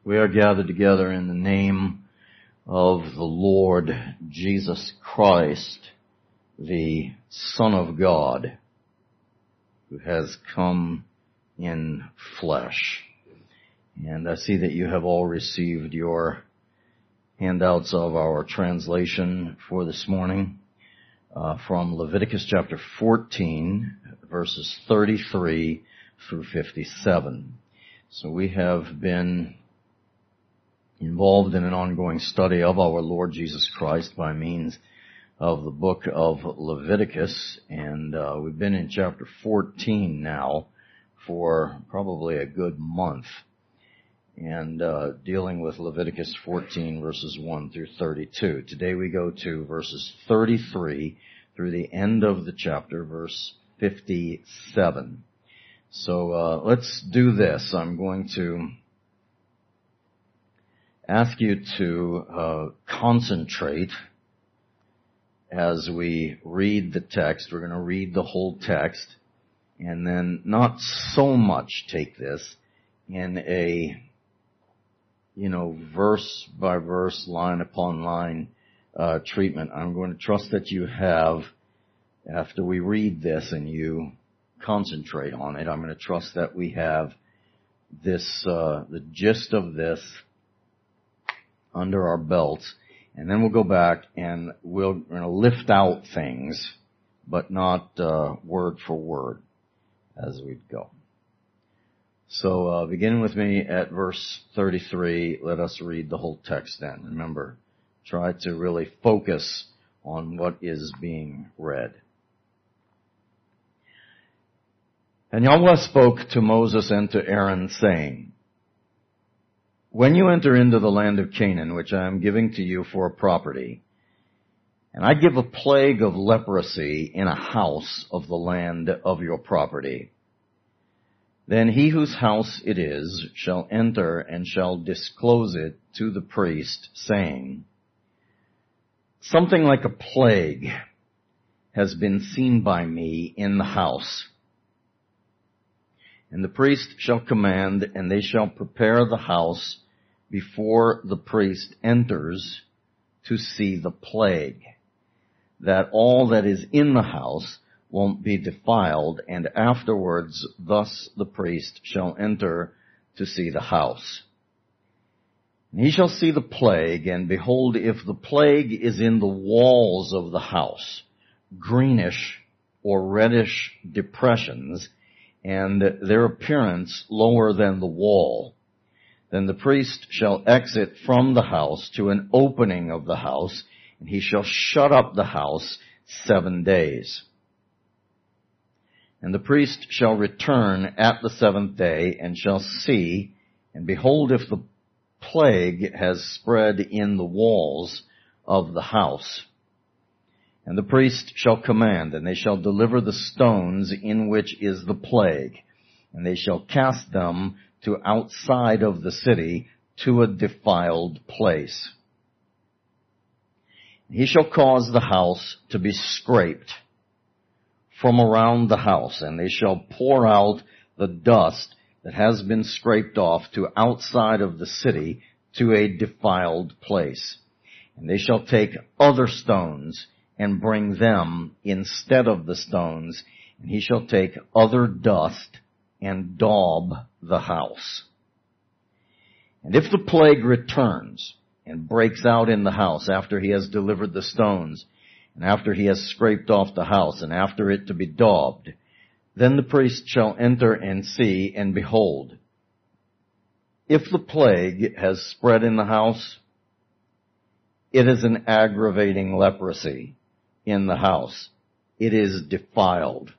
We are gathered together in the name of the Lord Jesus Christ, the Son of God, who has come in flesh. And I see that you have all received your handouts of our translation for this morning from Leviticus chapter 14, verses 33 through 57. So we have been involved in an ongoing study of our Lord Jesus Christ by means of the book of Leviticus, and we've been in chapter 14 now for probably a good month, and dealing with Leviticus 14 verses 1 through 32. Today we go to verses 33 through the end of the chapter, verse 57. So let's do this. I'm going to ask you to concentrate as we read the text. We're going to read the whole text and then not so much take this in a, verse by verse, line upon line treatment. I'm going to trust that you have, after we read this and you concentrate on it, I'm going to trust that we have this, the gist of this under our belts, and then we'll go back and we're going to lift out things, but not word for word as we go. So beginning with me at verse 33, let us read the whole text then. Remember, try to really focus on what is being read. And Yahweh spoke to Moses and to Aaron, saying, when you enter into the land of Canaan, which I am giving to you for a property, and I give a plague of leprosy in a house of the land of your property, then he whose house it is shall enter and shall disclose it to the priest, saying, something like a plague has been seen by me in the house. And the priest shall command, and they shall prepare the house before the priest enters to see the plague, that all that is in the house won't be defiled, and afterwards thus the priest shall enter to see the house. And he shall see the plague, and behold, if the plague is in the walls of the house, greenish or reddish depressions, and their appearance lower than the wall, then the priest shall exit from the house to an opening of the house, and he shall shut up the house 7 days. And the priest shall return at the 7th day, and shall see, and behold, if the plague has spread in the walls of the house. And the priest shall command, and they shall deliver the stones in which is the plague, and they shall cast them to outside of the city to a defiled place. He shall cause the house to be scraped from around the house, and they shall pour out the dust that has been scraped off to outside of the city to a defiled place. And they shall take other stones and bring them instead of the stones, and he shall take other dust and daub the house. And if the plague returns and breaks out in the house after he has delivered the stones, and after he has scraped off the house, and after it to be daubed, then the priest shall enter and see, and behold, if the plague has spread in the house, it is an aggravating leprosy in the house. It is defiled.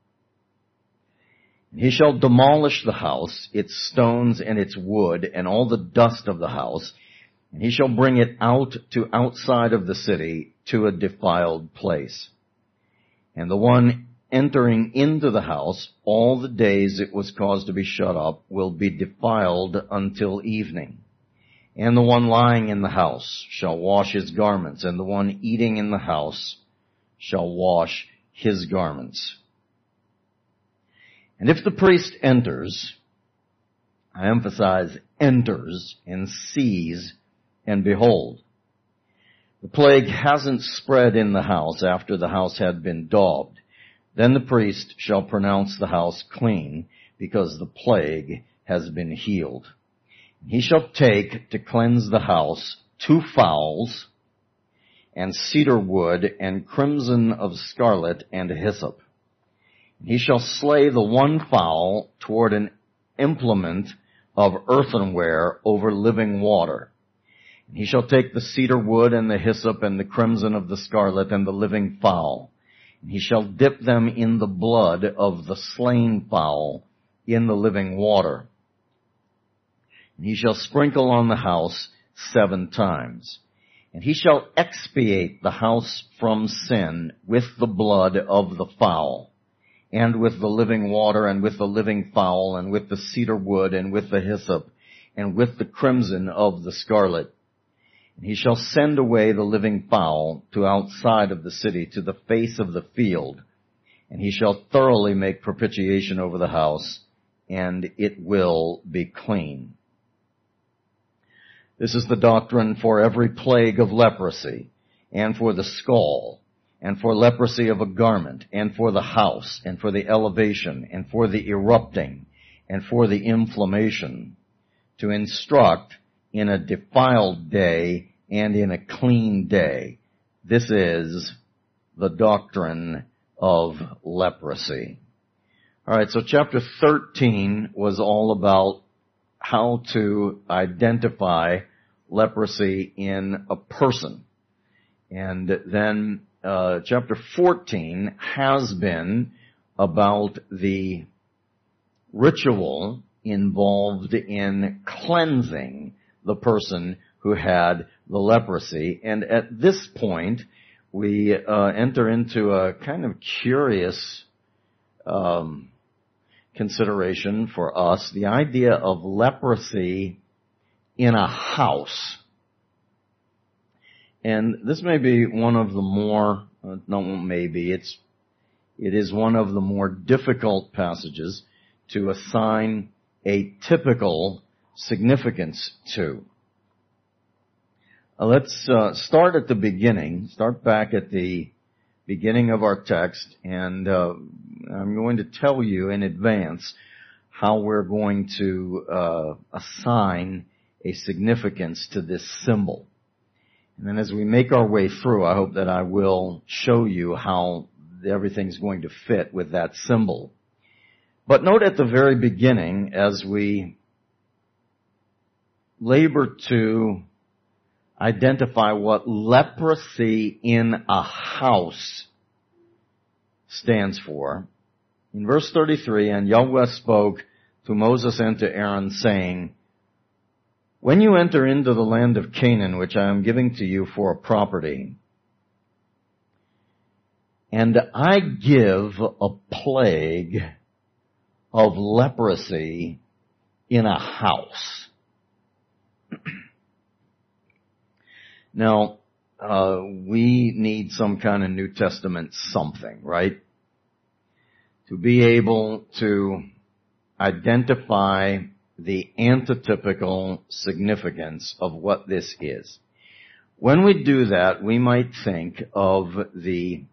He shall demolish the house, its stones and its wood, and all the dust of the house, and he shall bring it out to outside of the city to a defiled place. And the one entering into the house, all the days it was caused to be shut up, will be defiled until evening. And the one lying in the house shall wash his garments, and the one eating in the house shall wash his garments. And if the priest enters I emphasize enters and sees, and behold. The plague hasn't spread in the house after the house had been daubed. Then the priest shall pronounce the house clean, because the plague has been healed. He shall take to cleanse the house 2 fowls, and cedar wood, and crimson of scarlet, and hyssop. He shall slay the one fowl toward an implement of earthenware over living water. He shall take the cedar wood and the hyssop and the crimson of the scarlet and the living fowl. He shall dip them in the blood of the slain fowl in the living water. And he shall sprinkle on the house 7 times. And he shall expiate the house from sin with the blood of the fowl, and with the living water, and with the living fowl, and with the cedar wood, and with the hyssop, and with the crimson of the scarlet. And he shall send away the living fowl to outside of the city, to the face of the field, and he shall thoroughly make propitiation over the house, and it will be clean. This is the doctrine for every plague of leprosy, and for the skull, and for leprosy of a garment, and for the house, and for the elevation, and for the erupting, and for the inflammation, to instruct in a defiled day and in a clean day. This is the doctrine of leprosy. All right, so chapter 13 was all about how to identify leprosy in a person. And then chapter 14 has been about the ritual involved in cleansing the person who had the leprosy. And at this point, we enter into a kind of curious consideration for us, the idea of leprosy in a house. And this may be one of the more, it is one of the more difficult passages to assign a typical significance to. Let's start at the beginning, start back at the beginning of our text, and I'm going to tell you in advance how we're going to assign a significance to this symbol. And then as we make our way through, I hope that I will show you how everything's going to fit with that symbol. But note at the very beginning, as we labor to identify what leprosy in a house stands for, in verse 33, and Yahweh spoke to Moses and to Aaron, saying, when you enter into the land of Canaan, which I am giving to you for a property, and I give a plague of leprosy in a house. Now, we need some kind of New Testament something, right? To be able to identify the antitypical significance of what this is. When we do that, we might think of the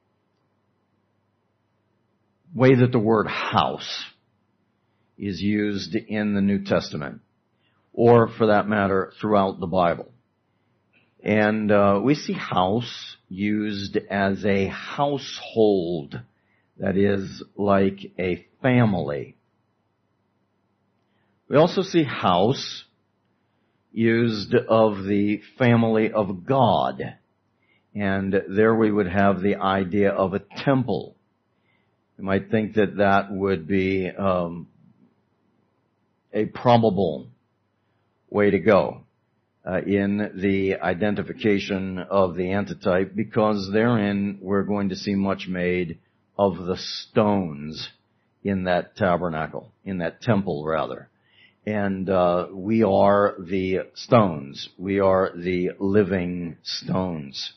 way that the word house is used in the New Testament, or for that matter, throughout the Bible. And we see house used as a household, that is, like a family. We also see house used of the family of God. And there we would have the idea of a temple. You might think that that would be a probable way to go in the identification of the antitype, because therein we're going to see much made of the stones in that tabernacle, in that temple rather. And we are the stones. We are the living stones.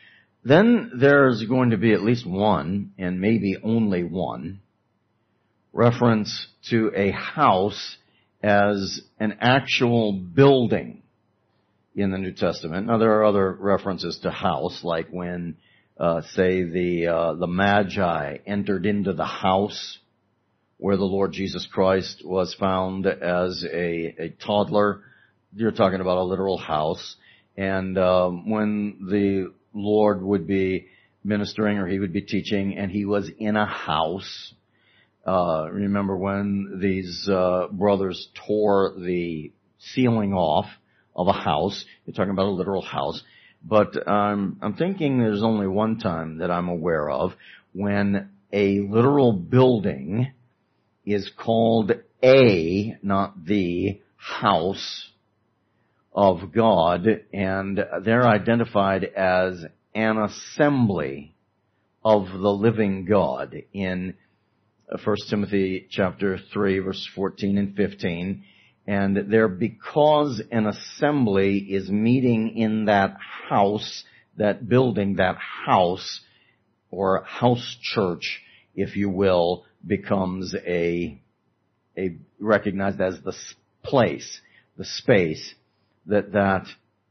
Then there's going to be at least one, and maybe only one, reference to a house as an actual building in the New Testament. Now, there are other references to house, like when, say, the Magi entered into the house where the Lord Jesus Christ was found as a toddler. You're talking about a literal house. And when the Lord would be ministering or he would be teaching and he was in a house, remember when these brothers tore the ceiling off of a house. You're talking about a literal house. But I'm thinking there's only one time that I'm aware of when a literal building is called not the house of God, and they're identified as an assembly of the living God in 1 Timothy chapter 3, verse 14 and 15. And there, because an assembly is meeting in that house, that building, that house, or house church, if you will, becomes a recognized as the place, the space that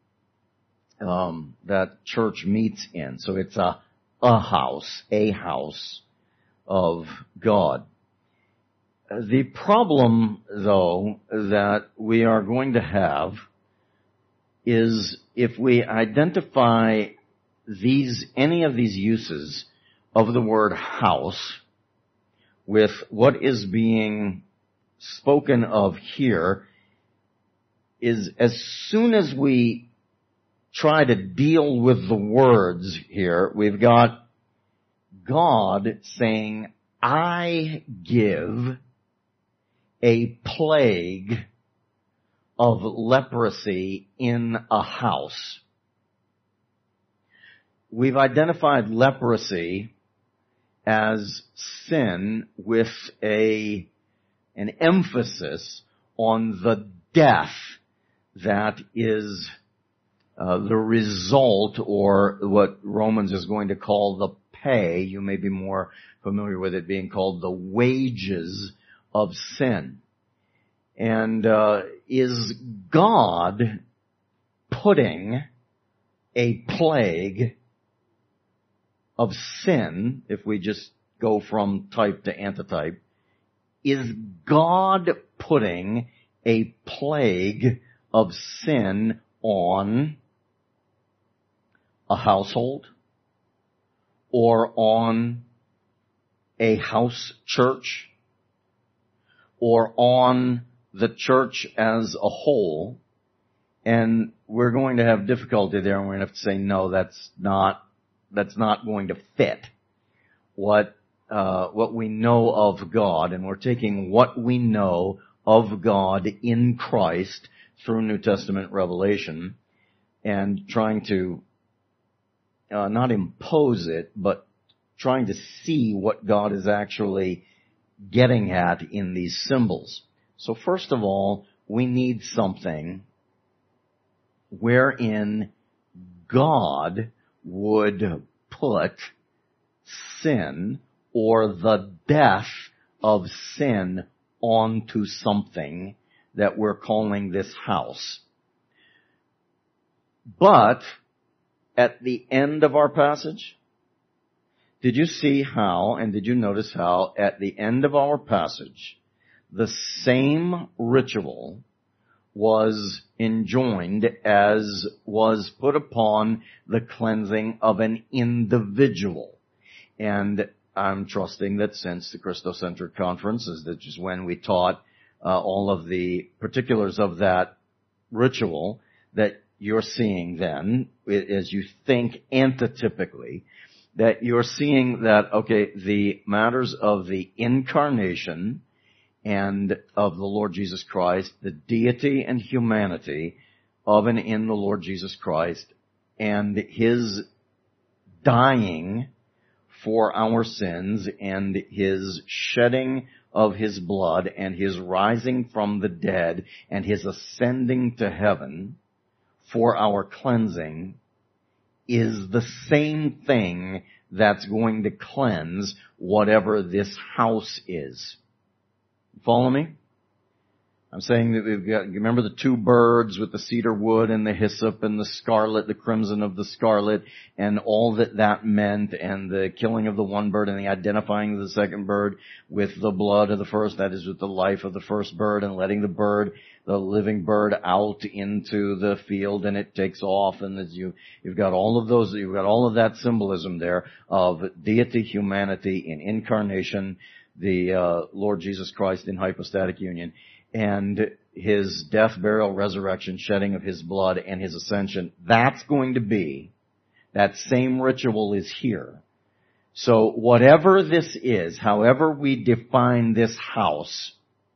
church meets in. So it's a house of God. The problem, though, that we are going to have is if we identify any of these uses of the word house with what is being spoken of here, is as soon as we try to deal with the words here, we've got God saying, I give a plague of leprosy in a house. We've identified leprosy as sin with an emphasis on the death that is the result, or what Romans is going to call the pay. You may be more familiar with it being called the wages of sin. And is God putting a plague of sin, if we just go from type to antitype, is God putting a plague of sin on a household or on a house church or on the church as a whole? And we're going to have difficulty there, and we're going to have to say, no, that's not going to fit what we know of God. And we're taking what we know of God in Christ through New Testament revelation and trying to not impose it, but trying to see what God is actually getting at in these symbols. So first of all, we need something wherein God would put sin or the death of sin onto something that we're calling this house. But at the end of our passage, did you see how, and did you notice how, at the end of our passage, the same ritual was enjoined as was put upon the cleansing of an individual? And I'm trusting that since the Christocentric Conference is that just when we taught all of the particulars of that ritual, that you're seeing then, as you think antitypically, that you're seeing that, okay, the matters of the incarnation and of the Lord Jesus Christ, the deity and humanity of and in the Lord Jesus Christ, and His dying for our sins and His shedding of His blood and His rising from the dead and His ascending to heaven for our cleansing is the same thing that's going to cleanse whatever this house is. Follow me? I'm saying that we've got, remember the two birds with the cedar wood and the hyssop and the scarlet, the crimson of the scarlet, and all that that meant, and the killing of the one bird and the identifying of the second bird with the blood of the first, that is with the life of the first bird, and letting the bird, the living bird, out into the field, and it takes off, and as you've got all of those, you've got all of that symbolism there of deity, humanity in incarnation, the Lord Jesus Christ in hypostatic union, and his death, burial, resurrection, shedding of his blood, and his ascension. That's going to be, that same ritual is here. So whatever this is, however we define this house,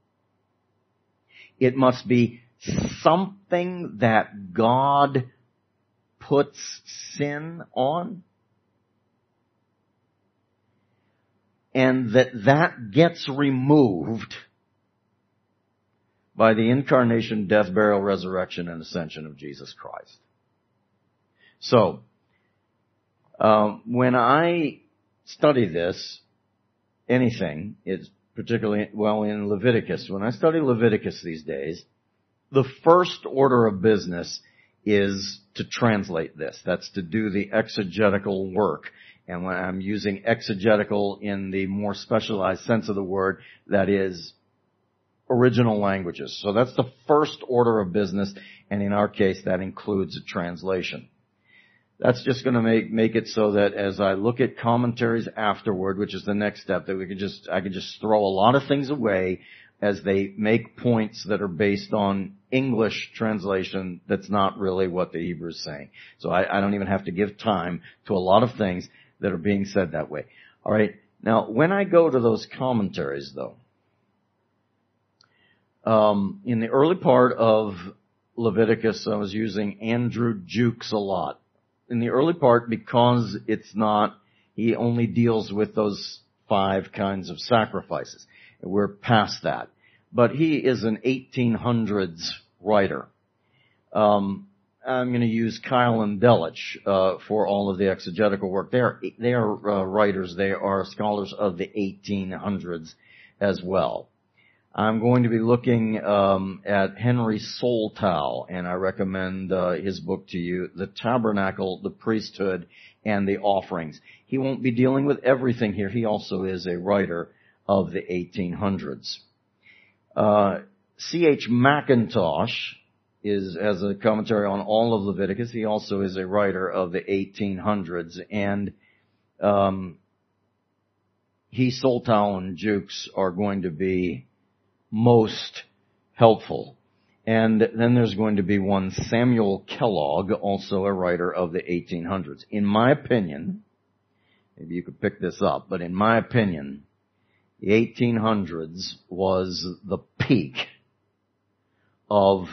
it must be something that God puts sin on, and that gets removed by the incarnation, death, burial, resurrection, and ascension of Jesus Christ. So, when I study this, anything, it's particularly, well, in Leviticus, when I study Leviticus these days, the first order of business is to translate this. That's to do the exegetical work. And when I'm using exegetical in the more specialized sense of the word, that is original languages. So that's the first order of business, and in our case, that includes a translation. That's just going to make it so that as I look at commentaries afterward, which is the next step, that I can just throw a lot of things away as they make points that are based on English translation that's not really what the Hebrew is saying. So I don't even have to give time to a lot of things that are being said that way. All right. Now, when I go to those commentaries, though, in the early part of Leviticus, I was using Andrew Jukes a lot. In the early part, because he only deals with those 5 kinds of sacrifices. We're past that. But he is an 1800s writer. I'm going to use Keil and Delitzsch for all of the exegetical work. They are writers. They are scholars of the 1800s as well. I'm going to be looking at Henry Soltau, and I recommend his book to you, The Tabernacle, the Priesthood, and the Offerings. He won't be dealing with everything here. He also is a writer of the 1800s. C.H. Mackintosh has a commentary on all of Leviticus. He also is a writer of the 1800s, and Soltau and Jukes are going to be most helpful. And then there's going to be one Samuel Kellogg, also a writer of the 1800s. In my opinion, maybe you could pick this up, but in my opinion, the 1800s was the peak of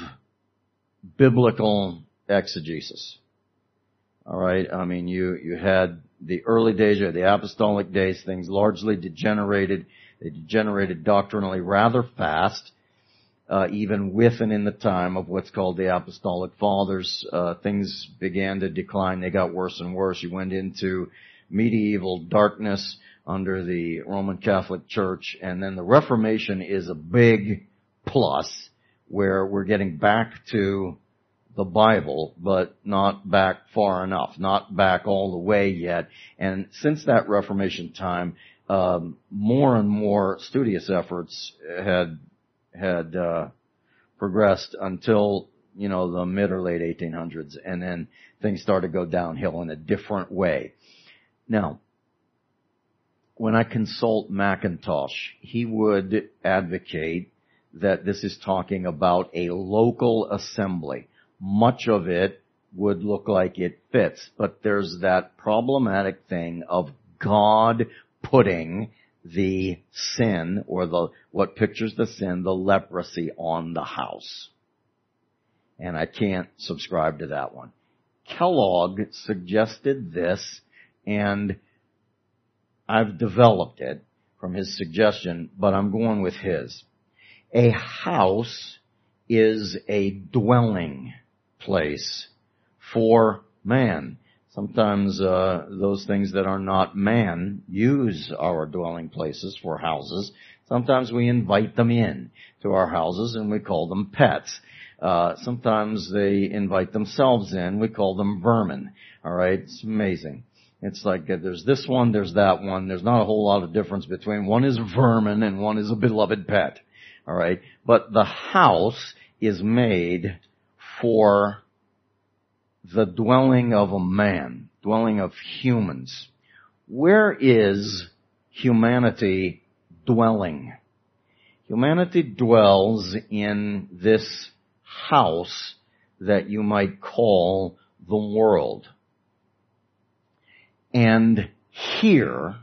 biblical exegesis. All right? I mean, you had the early days, you had the apostolic days, things largely degenerated. They degenerated doctrinally rather fast, even with and in the time of what's called the Apostolic Fathers. Things began to decline. They got worse and worse. You went into medieval darkness under the Roman Catholic Church, and then the Reformation is a big plus, where we're getting back to the Bible, but not back far enough, not back all the way yet. And since that Reformation time, more and more studious efforts had progressed until, the mid or late 1800s, and then things started to go downhill in a different way. Now, when I consult Mackintosh, he would advocate that this is talking about a local assembly. Much of it would look like it fits, but there's that problematic thing of God putting the sin, or what pictures the sin, the leprosy, on the house. And I can't subscribe to that one. Kellogg suggested this, and I've developed it from his suggestion, but I'm going with his. A house is a dwelling place for man. Sometimes those things that are not man use our dwelling places for houses. Sometimes we invite them in to our houses and we call them pets. Sometimes they invite themselves in. We call them vermin. All right? It's amazing. It's like there's this one, there's that one. There's not a whole lot of difference between one is vermin and one is a beloved pet. All right? But the house is made for the dwelling of a man, dwelling of humans. Where is humanity dwelling? Humanity dwells in this house that you might call the world. And here,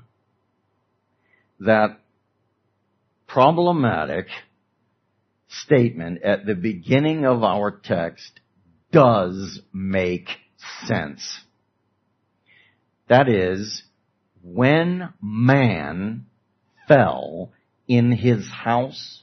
that problematic statement at the beginning of our text does make sense. That is, when man fell in his house,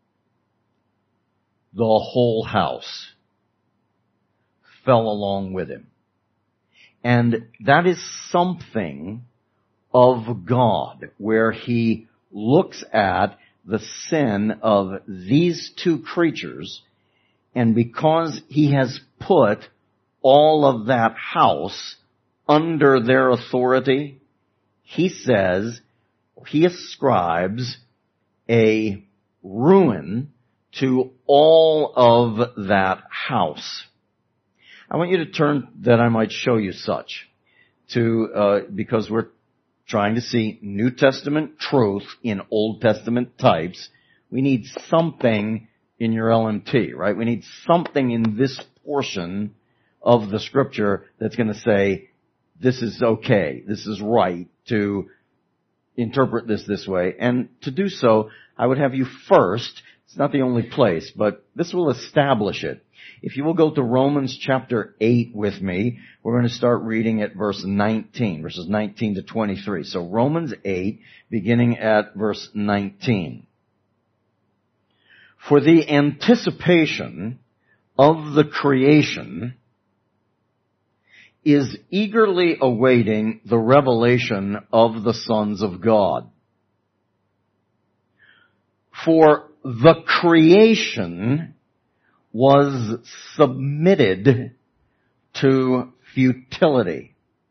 the whole house fell along with him. And that is something of God, where he looks at the sin of these two creatures, and because he has put all of that house under their authority, he says, he ascribes a ruin to all of that house. I want you to turn that I might show you such because we're trying to see New Testament truth in Old Testament types. We need something in your LMT, right? We need something in this portion of the scripture that's going to say, this is okay, this is right to interpret this way. And to do so, I would have you first, it's not the only place, but this will establish it. If you will go to Romans chapter 8 with me, we're going to start reading at verses 19 to 23. So Romans 8, beginning at verse 19. For the anticipation of the creation is eagerly awaiting the revelation of the sons of God. For the creation was submitted to futility.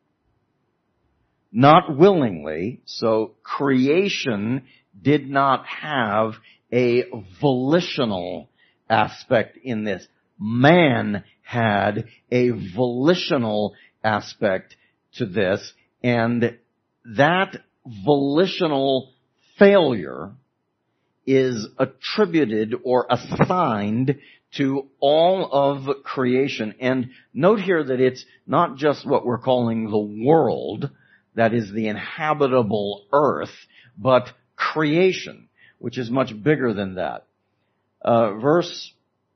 Not willingly, so creation did not have a volitional aspect in this. Man had a volitional aspect to this, and that volitional failure is attributed or assigned to all of creation. And note here that it's not just what we're calling the world, that is the inhabitable earth, but creation, which is much bigger than that. Verse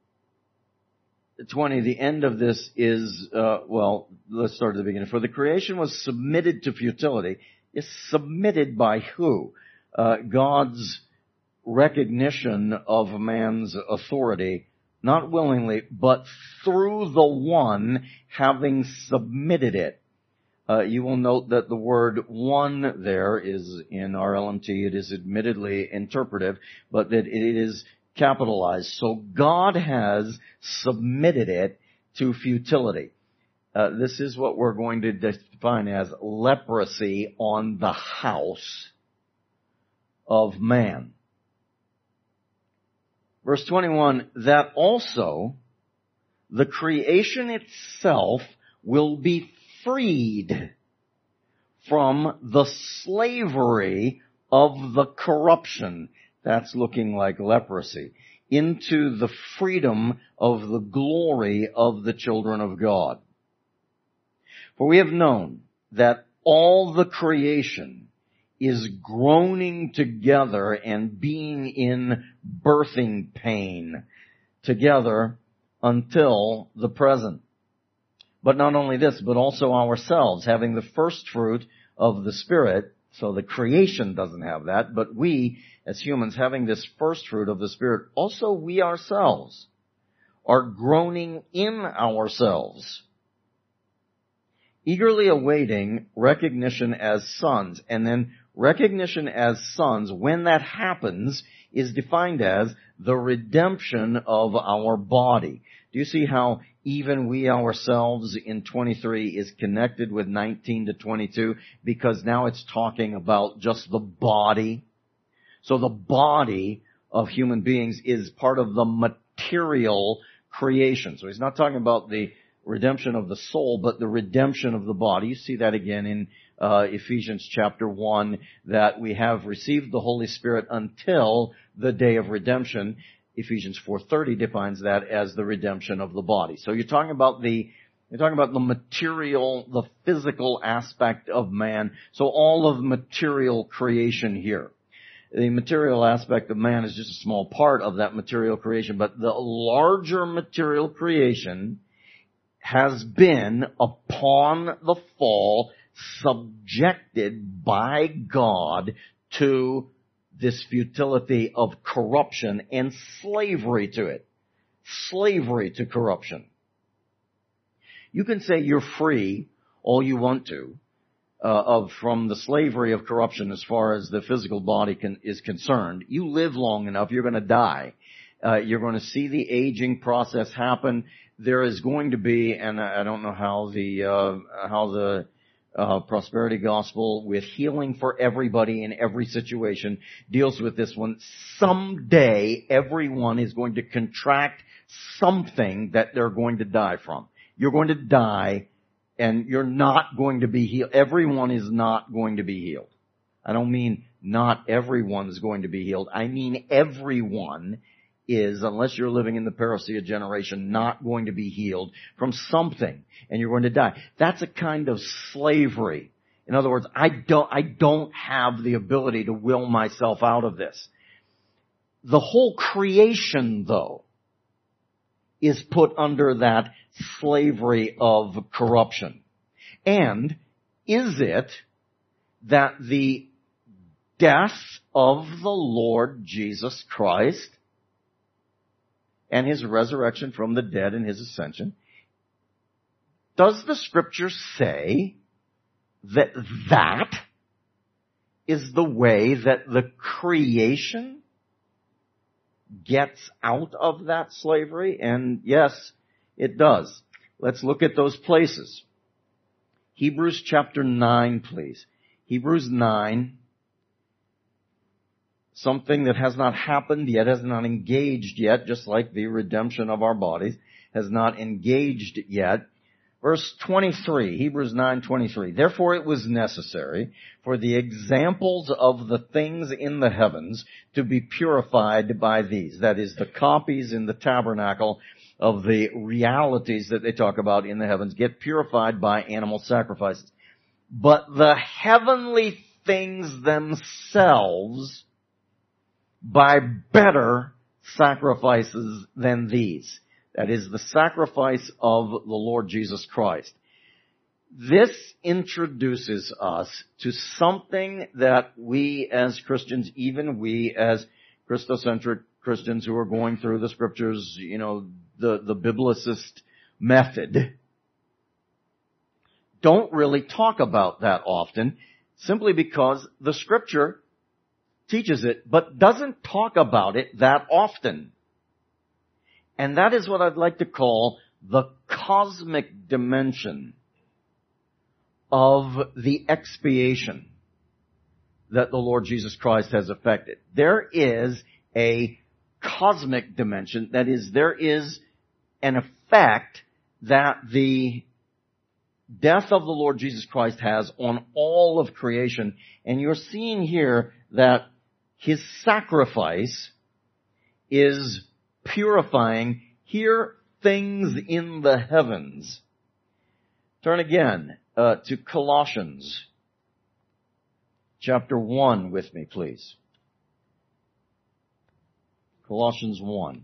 20, the end of this is, let's start at the beginning. For the creation was submitted to futility. Is submitted by who? God's recognition of man's authority, not willingly, but through the one having submitted it. You will note that the word one there is in our LMT. It is admittedly interpretive, but that it is capitalized. So God has submitted it to futility. This is what we're going to define as leprosy on the house of man. Verse 21, that also the creation itself will be freed from the slavery of the corruption, that's looking like leprosy, into the freedom of the glory of the children of God. For we have known that all the creation is groaning together and being in birthing pain together until the present. But not only this, but also ourselves, having the first fruit of the Spirit. So the creation doesn't have that, but we, as humans, having this first fruit of the Spirit, also we ourselves are groaning in ourselves, eagerly awaiting recognition as sons. And then Recognition as sons, when that happens, is defined as the redemption of our body. Do you see how even we ourselves in 23 is connected with 19 to 22? Because now it's talking about just the body. So the body of human beings is part of the material creation. So he's not talking about the redemption of the soul, but the redemption of the body. You see that again in Ephesians chapter 1, that we have received the Holy Spirit until the day of redemption. Ephesians 4:30 defines that as the redemption of the body. So you're talking about the material, the physical aspect of man. So all of material creation here. The material aspect of man is just a small part of that material creation, but the larger material creation has been, upon the fall, subjected by God to this futility of corruption and slavery to it. Slavery to corruption. You can say you're free all you want to from the slavery of corruption as far as the physical body is concerned. You live long enough, you're going to die. You're going to see the aging process happen. There is going to be, and I don't know how the prosperity gospel with healing for everybody in every situation deals with this one. Someday everyone is going to contract something that they're going to die from. You're going to die and you're not going to be healed. Everyone is not going to be healed. I don't mean not everyone's going to be healed. I mean everyone is, unless you're living in the parousia generation, not going to be healed from something, and you're going to die. That's a kind of slavery. In other words, I don't have the ability to will myself out of this. The whole creation, though, is put under that slavery of corruption. And is it that the death of the Lord Jesus Christ and His resurrection from the dead and His ascension, does the Scripture say that that is the way that the creation gets out of that slavery? And yes, it does. Let's look at those places. Hebrews chapter 9, please. Hebrews 9. Something that has not happened yet, has not engaged yet, just like the redemption of our bodies, has not engaged yet. Verse 23, Hebrews 9:23. Therefore it was necessary for the examples of the things in the heavens to be purified by these. That is, the copies in the tabernacle of the realities that they talk about in the heavens get purified by animal sacrifices. But the heavenly things themselves by better sacrifices than these. That is the sacrifice of the Lord Jesus Christ. This introduces us to something that we as Christians, even we as Christocentric Christians who are going through the Scriptures, the biblicist method, don't really talk about that often, simply because the Scripture teaches it, but doesn't talk about it that often. And that is what I'd like to call the cosmic dimension of the expiation that the Lord Jesus Christ has effected. There is a cosmic dimension, that is, there is an effect that the death of the Lord Jesus Christ has on all of creation. And you're seeing here that His sacrifice is purifying here things in the heavens. Turn again to Colossians chapter 1 with me, please. Colossians 1.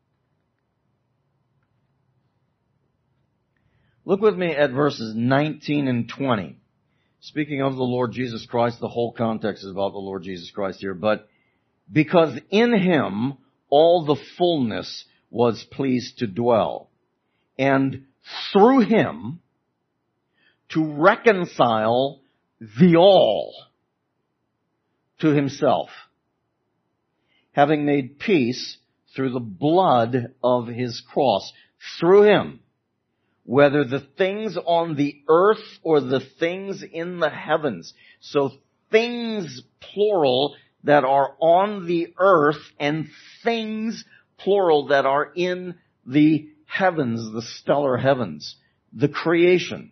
Look with me at verses 19 and 20. Speaking of the Lord Jesus Christ, the whole context is about the Lord Jesus Christ here. But because in Him all the fullness was pleased to dwell, and through Him to reconcile the all. to himself, having made peace through the blood of his cross. Through him, whether the things on the earth or the things in the heavens. So things, plural, that are on the earth, and things, plural, that are in the heavens, the stellar heavens, the creation.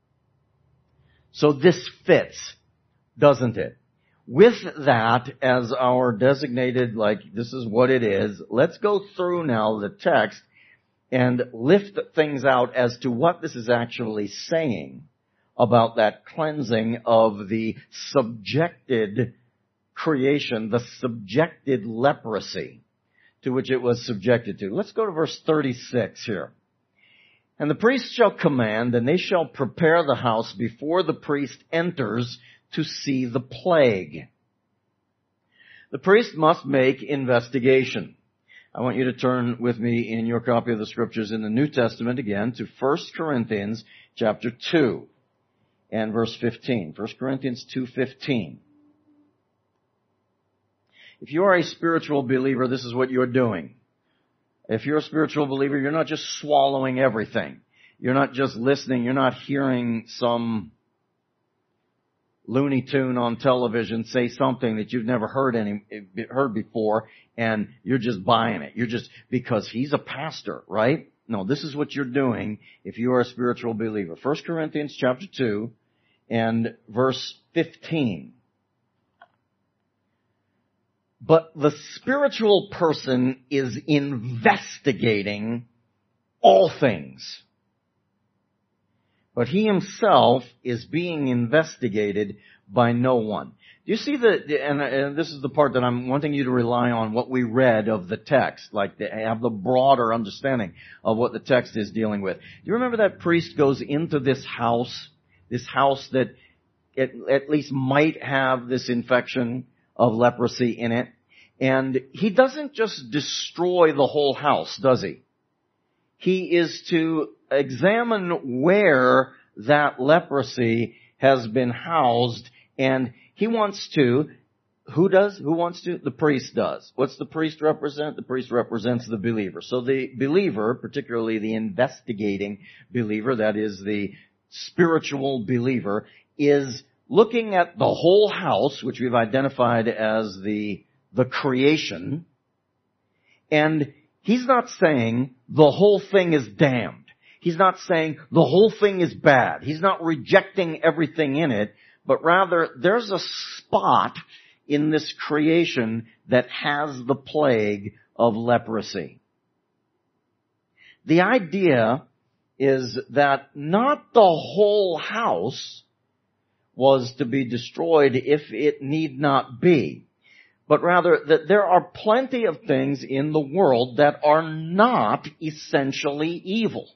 So this fits, doesn't it? With that as our designated, like, this is what it is, let's go through now the text and lift things out as to what this is actually saying about that cleansing of the subjected creation, the subjected leprosy to which it was subjected to. Let's go to verse 36 here. And the priest shall command, and they shall prepare the house before the priest enters to see the plague. The priest must make investigation. I want you to turn with me in your copy of the scriptures in the New Testament again to 1 Corinthians chapter 2 and verse 15. 1 Corinthians 2:15. If you are a spiritual believer, this is what you're doing. If you're a spiritual believer, you're not just swallowing everything. You're not just listening. You're not hearing some Looney Tune on television say something that you've never heard before, and you're just buying it. You're just, because he's a pastor, right? No, this is what you're doing if you are a spiritual believer. 1 Corinthians chapter 2 and verse 15. But the spiritual person is investigating all things, but he himself is being investigated by no one. Do you see and this is the part that I'm wanting you to rely on what we read of the text, like to have the broader understanding of what the text is dealing with. Do you remember that priest goes into this house that at least might have this infection of leprosy in it, and he doesn't just destroy the whole house, does he? He is to examine where that leprosy has been housed, and he wants to, who wants to? The priest does. What's the priest represent? The priest represents the believer. So the believer, particularly the investigating believer, that is the spiritual believer, is looking at the whole house, which we've identified as the creation, and he's not saying the whole thing is damned. He's not saying the whole thing is bad. He's not rejecting everything in it, but rather there's a spot in this creation that has the plague of leprosy. The idea is that not the whole house was to be destroyed if it need not be, but rather that there are plenty of things in the world that are not essentially evil.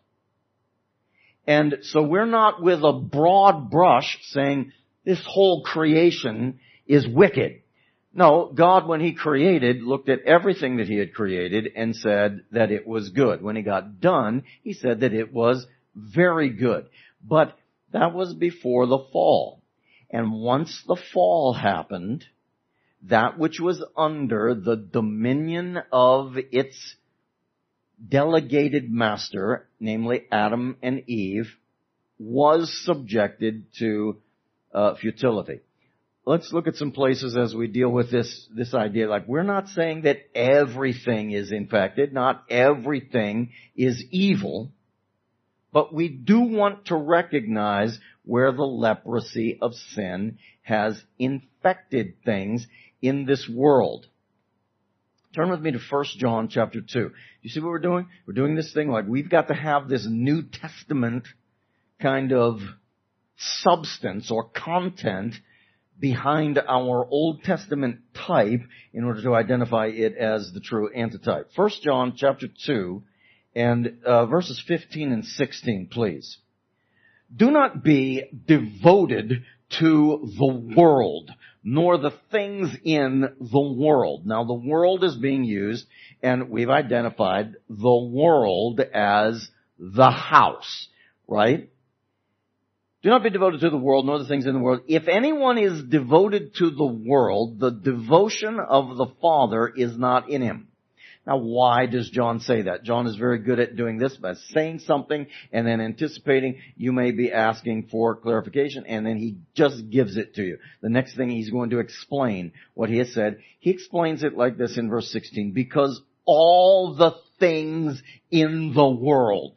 And so we're not with a broad brush saying this whole creation is wicked. No, God, when He created, looked at everything that He had created and said that it was good. When He got done, He said that it was very good. But that was before the fall. And once the fall happened, that which was under the dominion of its delegated master, namely Adam and Eve, was subjected to futility. Let's look at some places as we deal with this idea. Like, we're not saying that everything is infected, not everything is evil, but we do want to recognize where the leprosy of sin has infected things in this world. Turn with me to 1 John chapter 2. You see what we're doing? We're doing this thing like we've got to have this New Testament kind of substance or content behind our Old Testament type in order to identify it as the true antitype. 1 John chapter 2 and verses 15 and 16, please. Do not be devoted to the world, nor the things in the world. Now, the world is being used, and we've identified the world as the house, right? Do not be devoted to the world, nor the things in the world. If anyone is devoted to the world, the devotion of the Father is not in him. Now, why does John say that? John is very good at doing this by saying something and then anticipating you may be asking for clarification, and then he just gives it to you. The next thing he's going to explain what he has said. He explains it like this in verse 16. Because all the things in the world.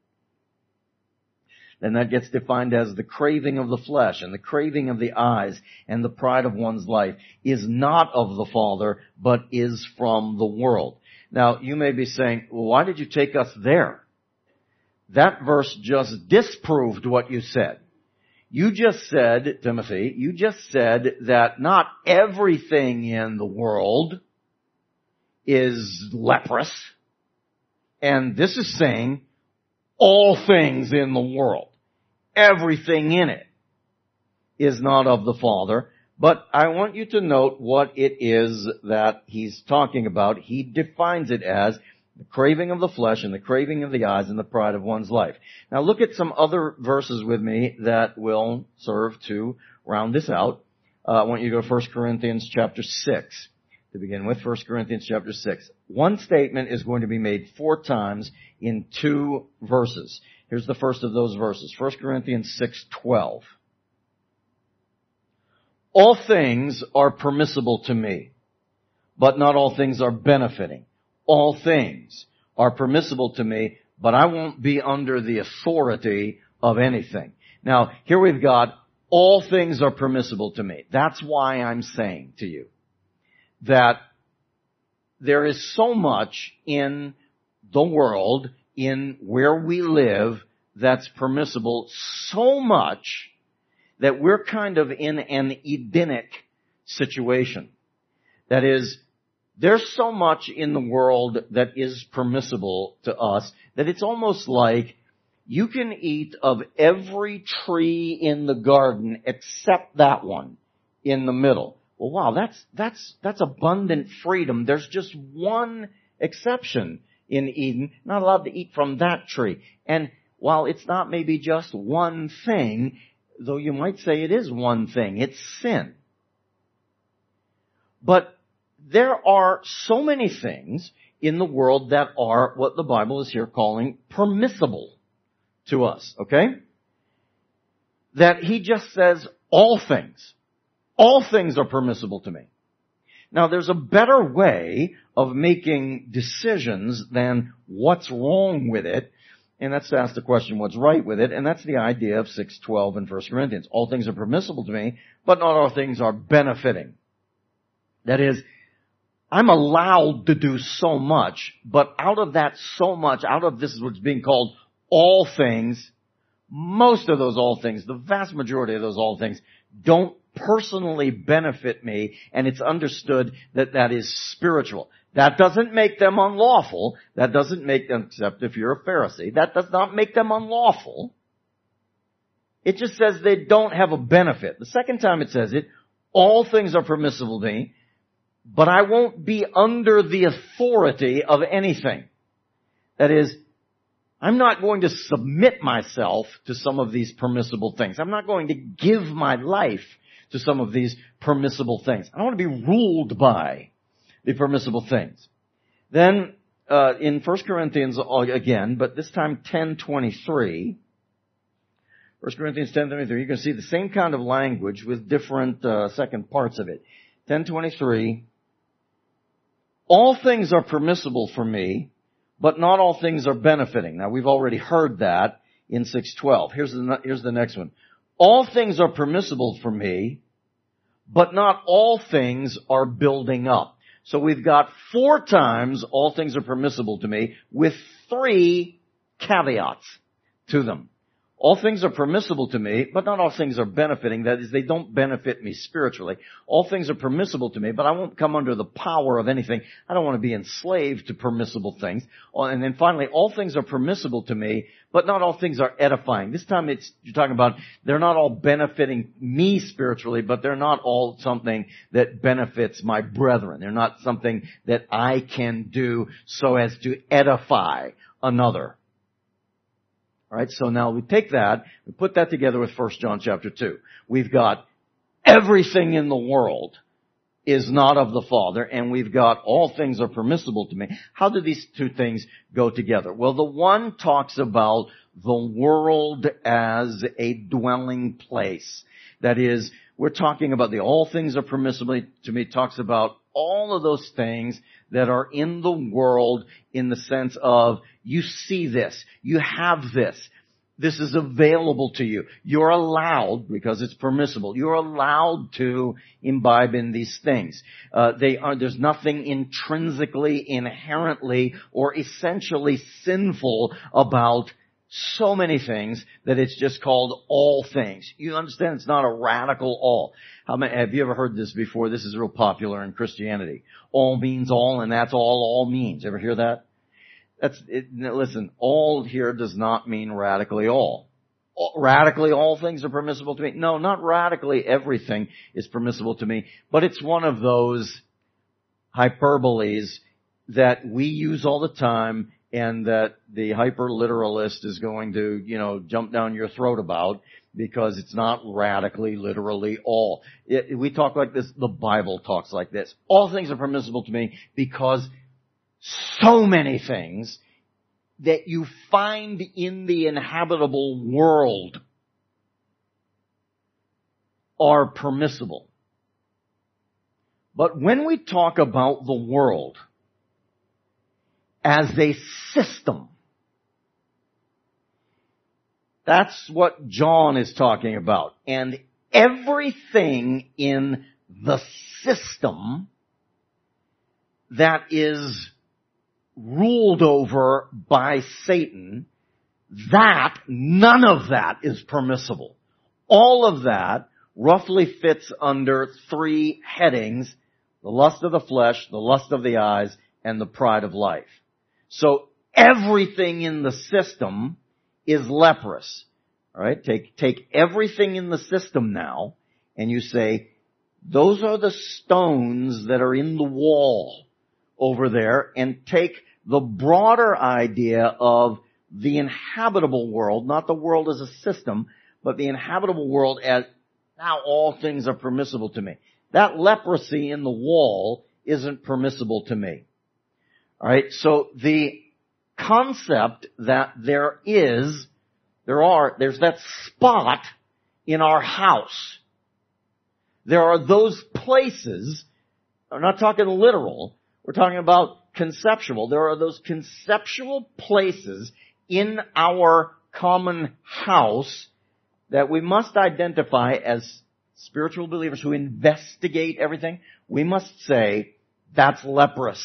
Then that gets defined as the craving of the flesh and the craving of the eyes and the pride of one's life is not of the Father, but is from the world. Now, you may be saying, well, why did you take us there? That verse just disproved what you said. You just said, Timothy, you just said that not everything in the world is leprous. And this is saying all things in the world, everything in it, is not of the Father. But I want you to note what it is that he's talking about. He defines it as the craving of the flesh and the craving of the eyes and the pride of one's life. Now look at some other verses with me that will serve to round this out. I want you to go to 1 Corinthians chapter 6. To begin with, 1 Corinthians chapter 6. One statement is going to be made 4 times in 2 verses. Here's the first of those verses. 1 Corinthians 6:12. All things are permissible to me, but not all things are benefiting. All things are permissible to me, but I won't be under the authority of anything. Now, here we've got all things are permissible to me. That's why I'm saying to you that there is so much in the world, in where we live, that's permissible, so much that we're kind of in an Edenic situation. That is, there's so much in the world that is permissible to us that it's almost like you can eat of every tree in the garden except that one in the middle. Well, wow, that's abundant freedom. There's just one exception in Eden, not allowed to eat from that tree. And while it's not maybe just one thing, though you might say it is one thing, it's sin. But there are so many things in the world that are what the Bible is here calling permissible to us, okay? That he just says all things. All things are permissible to me. Now, there's a better way of making decisions than what's wrong with it, and that's to ask the question, what's right with it, and that's the idea of 6:12 in 1 Corinthians. All things are permissible to me, but not all things are benefiting. That is, I'm allowed to do so much, but out of that so much, out of this is what's being called all things, most of those all things, the vast majority of those all things, don't personally benefit me, and it's understood that that is spiritual. That doesn't make them unlawful. That doesn't make them, except if you're a Pharisee, that does not make them unlawful. It just says they don't have a benefit. The second time it says it, all things are permissible to me, but I won't be under the authority of anything. That is, I'm not going to submit myself to some of these permissible things. I'm not going to give my life to some of these permissible things. I don't want to be ruled by the permissible things. Then, in 1 Corinthians again, but this time 10:23, 1 Corinthians 10:23, you can see the same kind of language with different second parts of it. 10:23, all things are permissible for me, but not all things are benefiting. Now, we've already heard that in 6:12. Here's the next one. All things are permissible for me, but not all things are building up. So we've got 4 times all things are permissible to me with 3 caveats to them. All things are permissible to me, but not all things are benefiting. That is, they don't benefit me spiritually. All things are permissible to me, but I won't come under the power of anything. I don't want to be enslaved to permissible things. And then finally, all things are permissible to me, but not all things are edifying. This time you're talking about they're not all benefiting me spiritually, but they're not all something that benefits my brethren. They're not something that I can do so as to edify another. Alright, so now we take that, we put that together with 1 John chapter 2. We've got everything in the world is not of the Father, and we've got all things are permissible to me. How do these two things go together? Well, the one talks about the world as a dwelling place. That is, we're talking about the all things are permissible to me. It talks about all of those things that are in the world in the sense of you see this, you have this. This is available to you. You're allowed, because it's permissible, you're allowed to imbibe in these things. There's nothing intrinsically, inherently, or essentially sinful about so many things that it's just called all things. You understand it's not a radical all. Have you ever heard this before? This is real popular in Christianity. All means all, and that's all means. Ever hear that? Listen, all here does not mean radically all. Radically all things are permissible to me. No, not radically everything is permissible to me, but it's one of those hyperboles that we use all the time and that the hyper-literalist is going to, jump down your throat about because it's not radically, literally all. We talk like this, the Bible talks like this. All things are permissible to me because so many things that you find in the inhabitable world are permissible. But when we talk about the world as a system, that's what John is talking about. And everything in the system that is ruled over by Satan, none of that is permissible. All of that roughly fits under three headings: the lust of the flesh, the lust of the eyes, and the pride of life. So everything in the system is leprous. All right? Take everything in the system now, and you say, those are the stones that are in the wall over there, and take the broader idea of the inhabitable world, not the world as a system, but the inhabitable world as now all things are permissible to me. That leprosy in the wall isn't permissible to me. Alright, so the concept that there's that spot in our house. There are those places, I'm not talking literal, we're talking about conceptual. There are those conceptual places in our common house that we must identify as spiritual believers who investigate everything. We must say, that's leprous.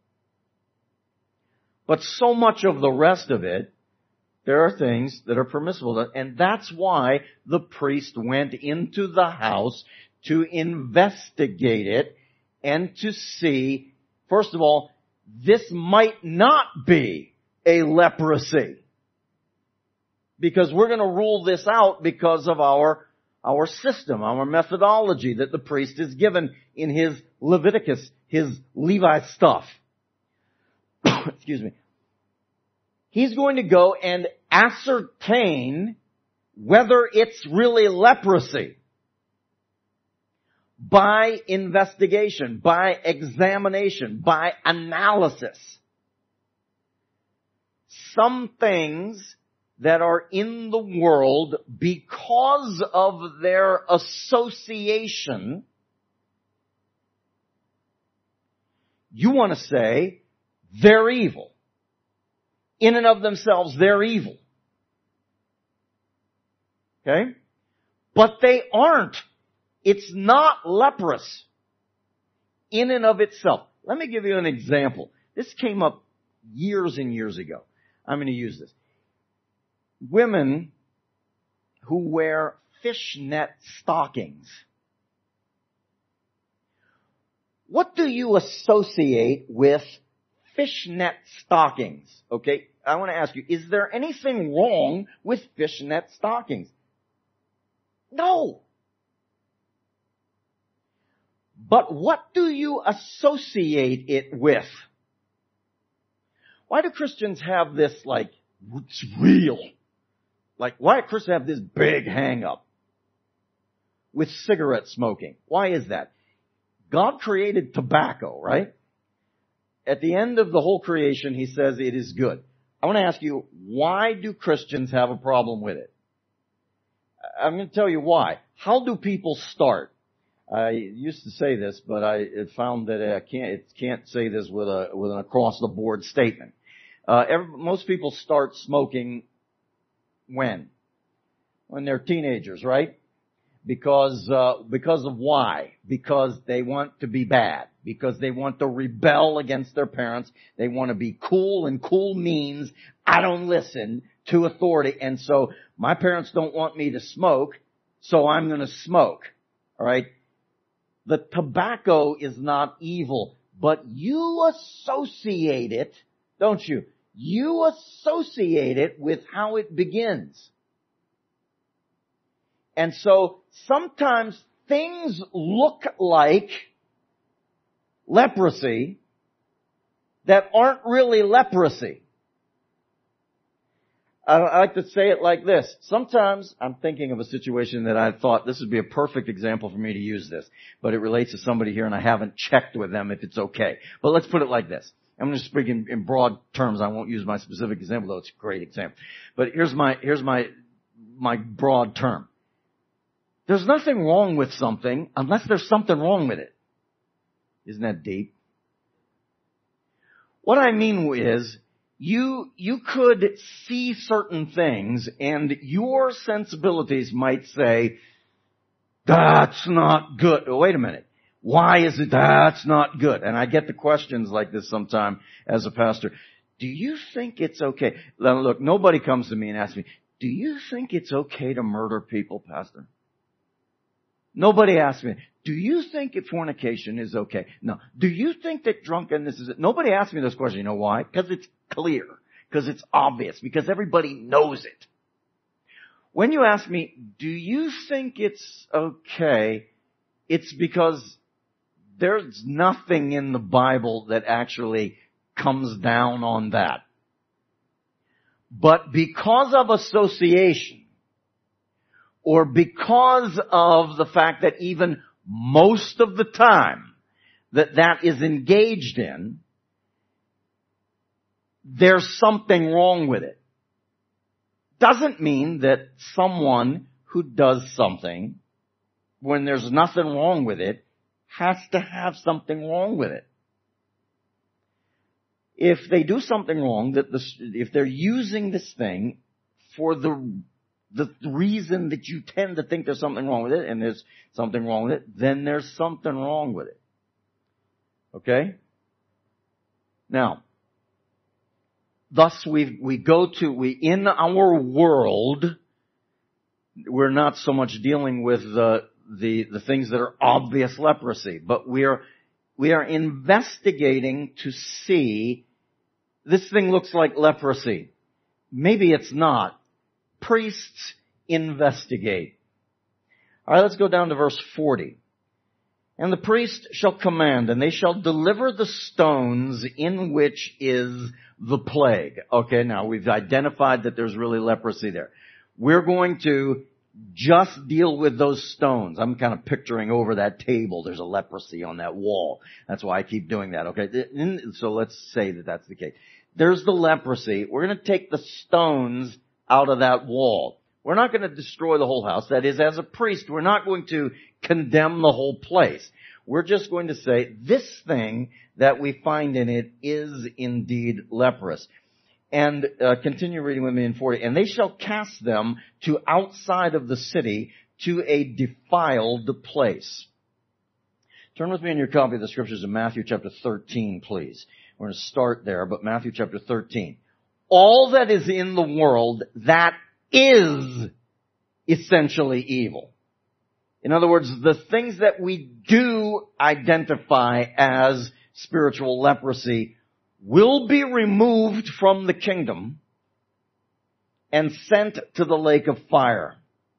But so much of the rest of it, there are things that are permissible. And that's why the priest went into the house to investigate it and to see, first of all, this might not be a leprosy. Because we're going to rule this out because of our system, our methodology that the priest is given in his Leviticus, his Levi stuff. Excuse me. He's going to go and ascertain whether it's really leprosy by investigation, by examination, by analysis. Some things that are in the world, because of their association, you want to say they're evil. In and of themselves, they're evil. Okay? But they aren't. It's not leprous in and of itself. Let me give you an example. This came up years and years ago. I'm going to use this. Women who wear fishnet stockings. What do you associate with fishnet stockings? Okay, I want to ask you, is there anything wrong with fishnet stockings? No. But what do you associate it with? Why do Christians have this it's real? Like, why do Christians have this big hang-up with cigarette smoking? Why is that? God created tobacco, right? At the end of the whole creation, He says it is good. I want to ask you, why do Christians have a problem with it? I'm going to tell you why. How do people start? I used to say this, but I found that I can't say this with an across-the-board statement. Most people start smoking when? When they're teenagers, right? Because of why? Because they want to be bad. Because they want to rebel against their parents. They want to be cool, and cool means I don't listen to authority. And so my parents don't want me to smoke, so I'm going to smoke. All right? The tobacco is not evil, but you associate it, don't you? You associate it with how it begins. And so sometimes things look like leprosy that aren't really leprosy. I like to say it like this. Sometimes I'm thinking of a situation that I thought this would be a perfect example for me to use this, but it relates to somebody here and I haven't checked with them if it's okay. But let's put it like this. I'm going to speak in broad terms. I won't use my specific example, though it's a great example. But here's my broad term. There's nothing wrong with something unless there's something wrong with it. Isn't that deep? What I mean is, you could see certain things and your sensibilities might say, that's not good. Oh, wait a minute. Why is it that's not good? And I get the questions like this sometime as a pastor. Do you think it's okay? Now, look, nobody comes to me and asks me, do you think it's okay to murder people, Pastor? Nobody asks me, do you think if fornication is okay? No. Do you think that drunkenness is... Nobody asks me this question. You know why? Because it's clear. Because it's obvious. Because everybody knows it. When you ask me, do you think it's okay? It's because there's nothing in the Bible that actually comes down on that. But because of association, or because of the fact that even most of the time that is engaged in, there's something wrong with it. Doesn't mean that someone who does something when there's nothing wrong with it has to have something wrong with it. If they do something wrong, if they're using this thing for the reason that you tend to think there's something wrong with it, and there's something wrong with it, then there's something wrong with it. Okay? Now, thus in our world, we're not so much dealing with the things that are obvious leprosy, but we are investigating to see, this thing looks like leprosy. Maybe it's not. Priests investigate. All right, let's go down to verse 40. And the priest shall command, and they shall deliver the stones in which is the plague. Okay, now we've identified that there's really leprosy there. We're going to just deal with those stones. I'm kind of picturing over that table. There's a leprosy on that wall. That's why I keep doing that. Okay, so let's say that that's the case. There's the leprosy. We're going to take the stones out of that wall. We're not going to destroy the whole house. That is, as a priest, we're not going to condemn the whole place. We're just going to say this thing that we find in it is indeed leprous. And continue reading with me in 40. And they shall cast them to outside of the city to a defiled place. Turn with me in your copy of the scriptures to Matthew chapter 13, please. We're going to start there, but Matthew chapter 13. All that is in the world that is essentially evil. In other words, the things that we do identify as spiritual leprosy will be removed from the kingdom and sent to the lake of fire.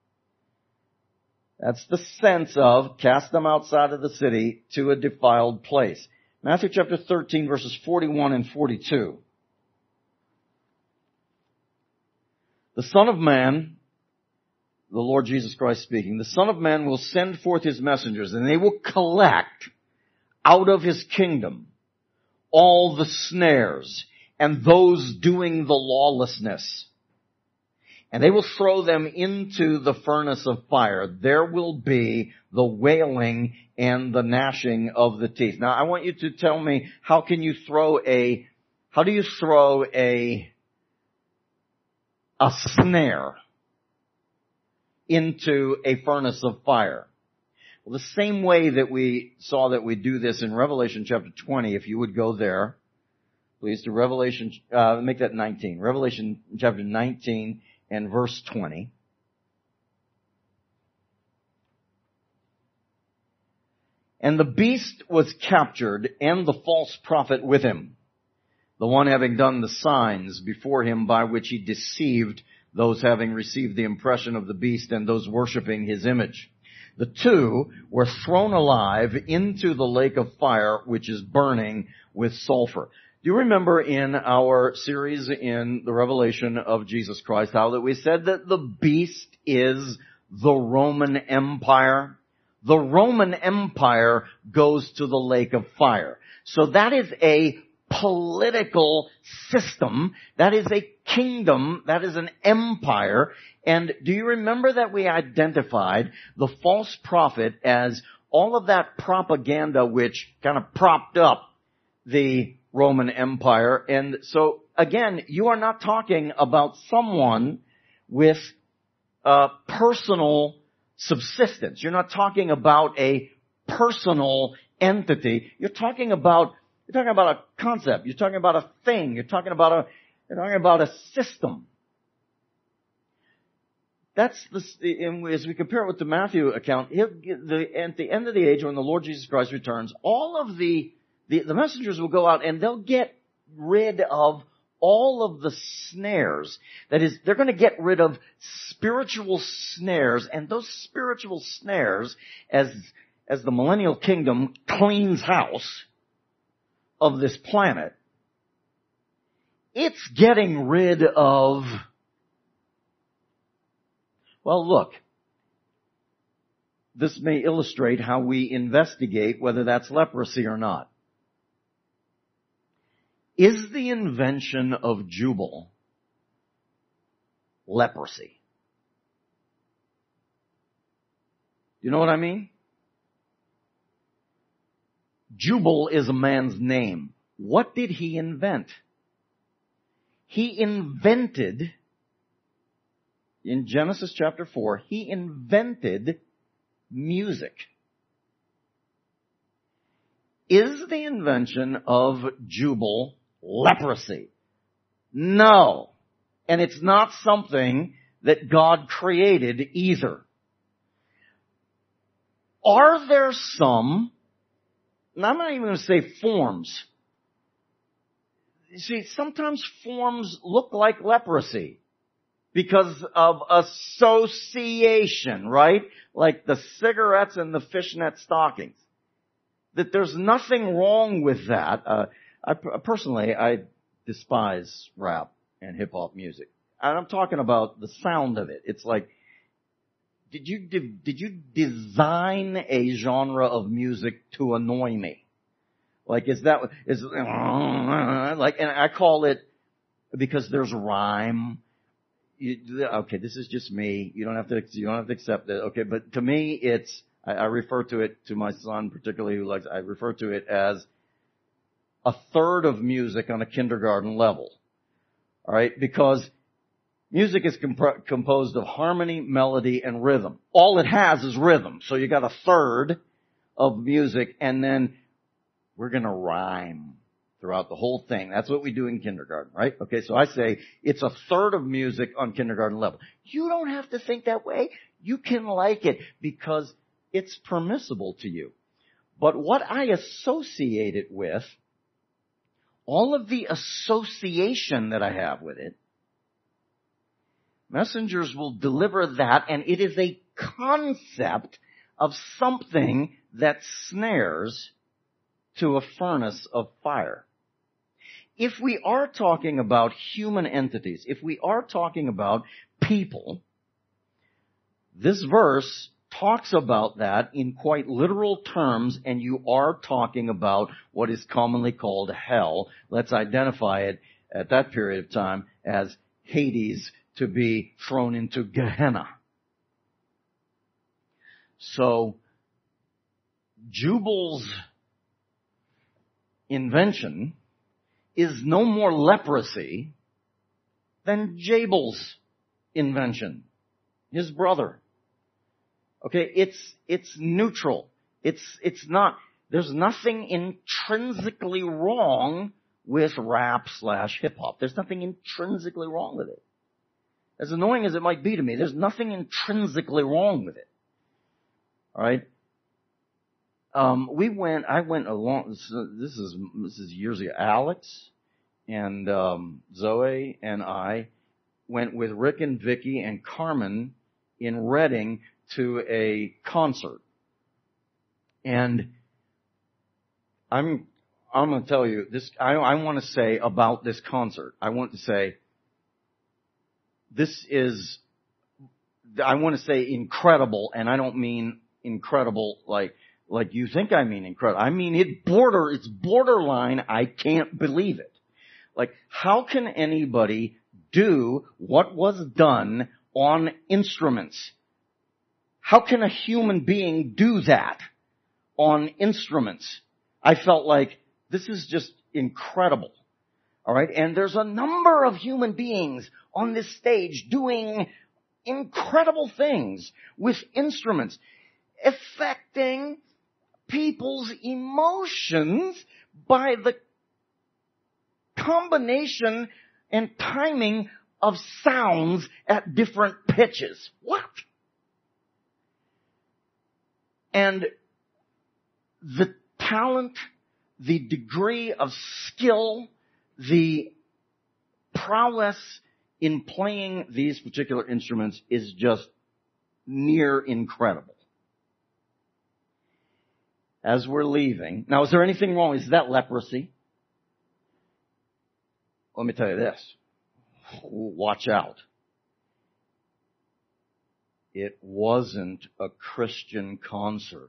That's the sense of cast them outside of the city to a defiled place. Matthew chapter 13 verses 41 and 42. The Son of Man, the Lord Jesus Christ speaking, the Son of Man will send forth his messengers, and they will collect out of his kingdom all the snares and those doing the lawlessness. And they will throw them into the furnace of fire. There will be the wailing and the gnashing of the teeth. Now I want you to tell me, how do you throw a snare into a furnace of fire? Well, the same way that we saw that we do this in Revelation chapter 20, if you would go there, please, to Revelation, make that 19. Revelation chapter 19 and verse 20. And the beast was captured, and the false prophet with him, the one having done the signs before him by which he deceived those having received the impression of the beast and those worshiping his image. The two were thrown alive into the lake of fire, which is burning with sulfur. Do you remember in our series in the Revelation of Jesus Christ how that we said that the beast is the Roman Empire? The Roman Empire goes to the lake of fire. So that is a political system. That is a kingdom. That is an empire. And do you remember that we identified the false prophet as all of that propaganda which kind of propped up the Roman Empire? And so again, you are not talking about someone with personal subsistence. You're not talking about a personal entity. You're talking about a concept. You're talking about a thing. You're talking about a system. That's as we compare it with the Matthew account, at the end of the age when the Lord Jesus Christ returns, all of the messengers will go out and they'll get rid of all of the snares. That is, they're going to get rid of spiritual snares, and those spiritual snares, as the millennial kingdom cleans house of this planet, it's getting rid of, well, look, this may illustrate how we investigate whether that's leprosy or not. Is the invention of Jubal leprosy? You know what I mean? Jubal is a man's name. What did he invent? He invented, in Genesis chapter 4, he invented music. Is the invention of Jubal leprosy? No. And it's not something that God created either. Are there some, and I'm not even going to say forms. You see, sometimes forms look like leprosy because of association, right? Like the cigarettes and the fishnet stockings. That there's nothing wrong with that. Personally, I despise rap and hip-hop music. And I'm talking about the sound of it. It's like, did you design a genre of music to annoy me? Like, is like, and I call it, because there's rhyme. Okay, this is just me. You don't have to accept it. Okay, but to me, I refer to it, to my son particularly I refer to it as a third of music on a kindergarten level. Alright? Because music is composed of harmony, melody, and rhythm. All it has is rhythm. So you got a third of music, and then we're gonna rhyme throughout the whole thing. That's what we do in kindergarten, right? Okay, so I say it's a third of music on kindergarten level. You don't have to think that way. You can like it because it's permissible to you. But what I associate it with, all of the association that I have with it, messengers will deliver that, and it is a concept of something that snares to a furnace of fire. if we are talking about human entities, if we are talking about people, this verse talks about that in quite literal terms, and you are talking about what is commonly called hell. Let's identify it at that period of time as Hades, to be thrown into Gehenna. So, Jubal's invention is no more leprosy than Jabal's invention, his brother. Okay, it's neutral. It's not, there's nothing intrinsically wrong with rap/hip hop. There's nothing intrinsically wrong with it. As annoying as it might be to me, there's nothing intrinsically wrong with it. Alright? I went along, this is years ago. Alex and Zoe and I went with Rick and Vicky and Carmen in Reading to a concert. And I'm going to tell you this, I want to say about this concert. I want to say, I want to say incredible, and I don't mean incredible like you think I mean incredible. I mean it's borderline, I can't believe it. Like, how can anybody do what was done on instruments? How can a human being do that on instruments? I felt like this is just incredible. Alright, and there's a number of human beings on this stage doing incredible things with instruments, affecting people's emotions by the combination and timing of sounds at different pitches. What? And the talent, the degree of skill, the prowess in playing these particular instruments is just near incredible. As we're leaving, now is there anything wrong? Is that leprosy? Let me tell you this. Watch out. It wasn't a Christian concert.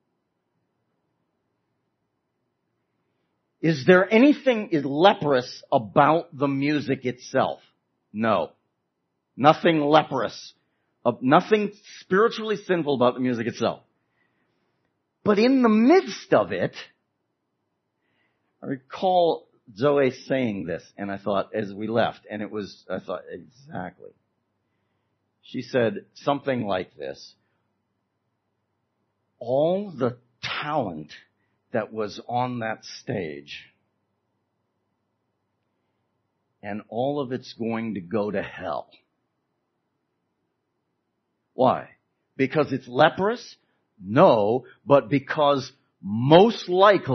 Is there anything leprous about the music itself? No. Nothing leprous. Nothing spiritually sinful about the music itself. But in the midst of it, I recall Zoe saying this, and I thought, as we left, and I thought, exactly. She said something like this: all the talent that was on that stage, and all of it's going to go to hell. Why? Because it's leprous? No, but because most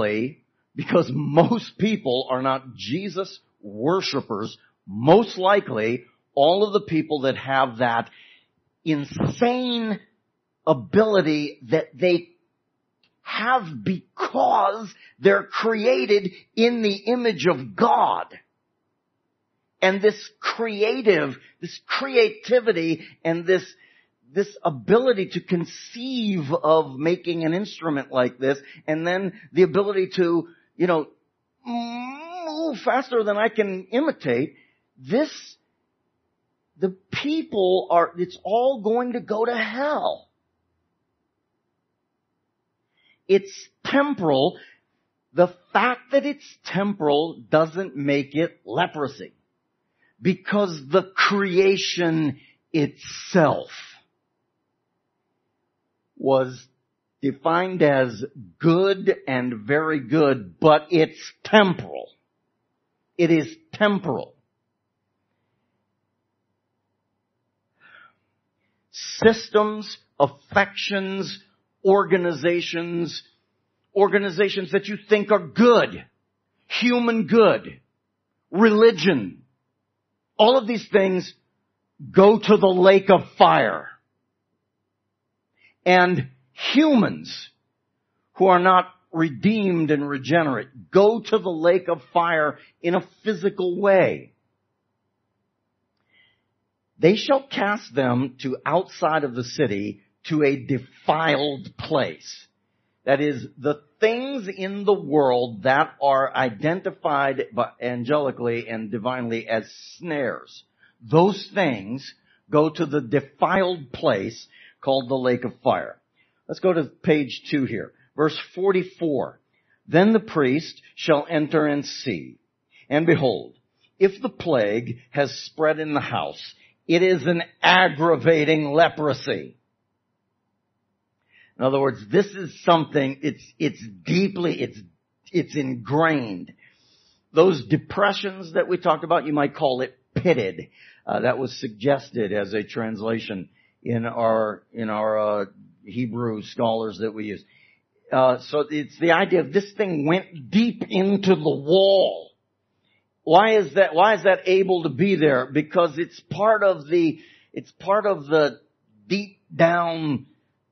people are not Jesus worshipers, most likely all of the people that have that insane ability that they have because they're created in the image of God. And this creativity and this ability to conceive of making an instrument like this, and then the ability to, move faster than I can imitate, the people it's all going to go to hell. It's temporal. The fact that it's temporal doesn't make it leprosy, because the creation itself was defined as good and very good, but it's temporal. It is temporal. Systems, affections, organizations that you think are good, human good, religion, all of these things go to the lake of fire. And humans who are not redeemed and regenerate go to the lake of fire in a physical way. They shall cast them to outside of the city to a defiled place. That is, the things in the world that are identified angelically and divinely as snares. Those things go to the defiled place called the lake of fire. Let's go to page 2 here. Verse 44. Then the priest shall enter and see. And behold, if the plague has spread in the house, it is an aggravating leprosy. In other words, this is something, it's deeply, it's ingrained. Those depressions that we talked about, you might call it pitted. That was suggested as a translation in our Hebrew scholars that we use. So it's the idea of this thing went deep into the wall. Why is that able to be there? Because it's part of the deep down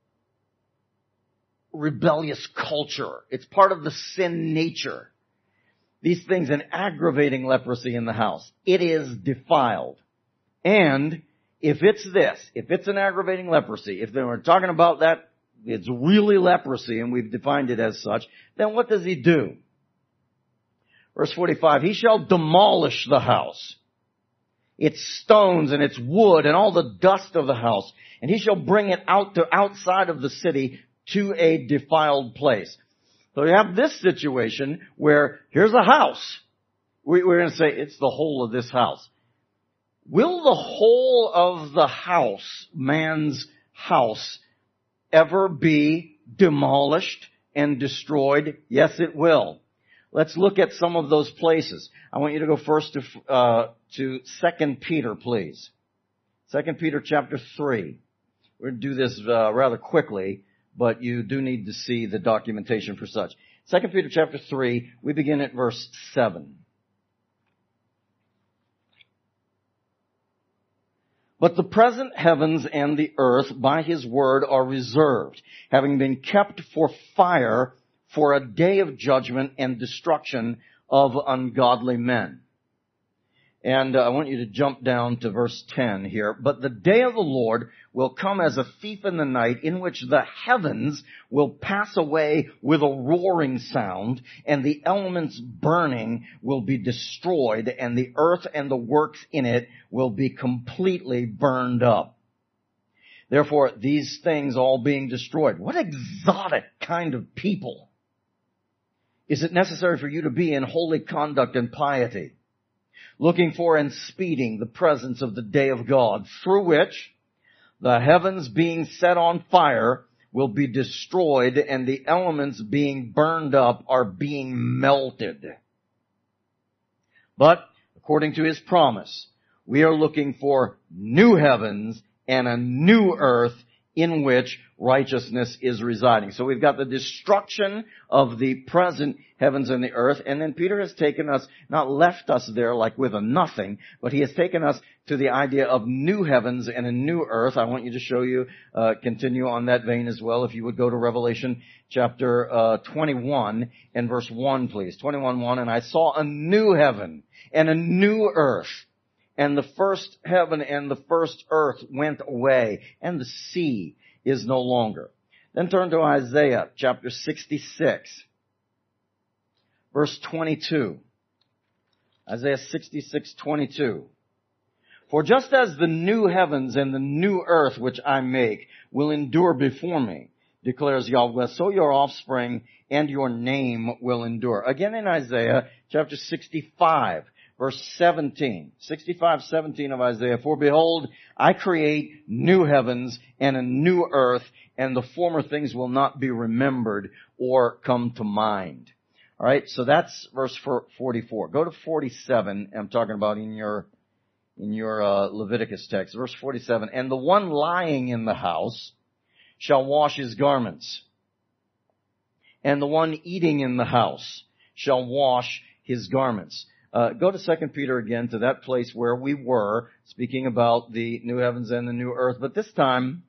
rebellious culture. It's part of the sin nature. These things, an aggravating leprosy in the house. It is defiled. And if it's an aggravating leprosy, if they were talking about that, it's really leprosy and we've defined it as such, then what does he do? Verse 45, he shall demolish the house, its stones and its wood and all the dust of the house, and he shall bring it out to outside of the city to a defiled place. So you have this situation where here's a house. We're going to say it's the whole of this house. Will the whole of the house, man's house, ever be demolished and destroyed? Yes, it will. Let's look at some of those places. I want you to go first to 2 Peter, please. 2 Peter chapter 3. We're going to do this rather quickly, but you do need to see the documentation for such. 2 Peter chapter 3, we begin at verse 7. But the present heavens and the earth by his word are reserved, having been kept for fire, for a day of judgment and destruction of ungodly men. And I want you to jump down to verse 10 here. But the day of the Lord will come as a thief in the night, in which the heavens will pass away with a roaring sound, and the elements burning will be destroyed, and the earth and the works in it will be completely burned up. Therefore, these things all being destroyed. What exotic kind of people is it necessary for you to be in holy conduct and piety, looking for and speeding the presence of the day of God, through which the heavens being set on fire will be destroyed, and the elements being burned up are being melted. But according to his promise, we are looking for new heavens and a new earth in which righteousness is residing. So we've got the destruction of the present heavens and the earth, and then Peter has taken us, not left us there like with a nothing, but he has taken us to the idea of new heavens and a new earth. I want you to show you, continue on that vein as well. If you would go to Revelation chapter 21 and verse 1, please. 21:1, and I saw a new heaven and a new earth. And the first heaven and the first earth went away, and the sea is no longer. Then turn to Isaiah chapter 66, verse 22. Isaiah 66:22. For just as the new heavens and the new earth which I make will endure before me, declares Yahweh, so your offspring and your name will endure. Again in Isaiah chapter 65. Verse 17, 65:17 of Isaiah, for behold, I create new heavens and a new earth, and the former things will not be remembered or come to mind. All right, so that's verse 44. Go to 47. I'm talking about in your Leviticus text, verse 47. And the one lying in the house shall wash his garments, and the one eating in the house shall wash his garments. Go to 2 Peter again, to that place where we were, speaking about the new heavens and the new earth. But this time,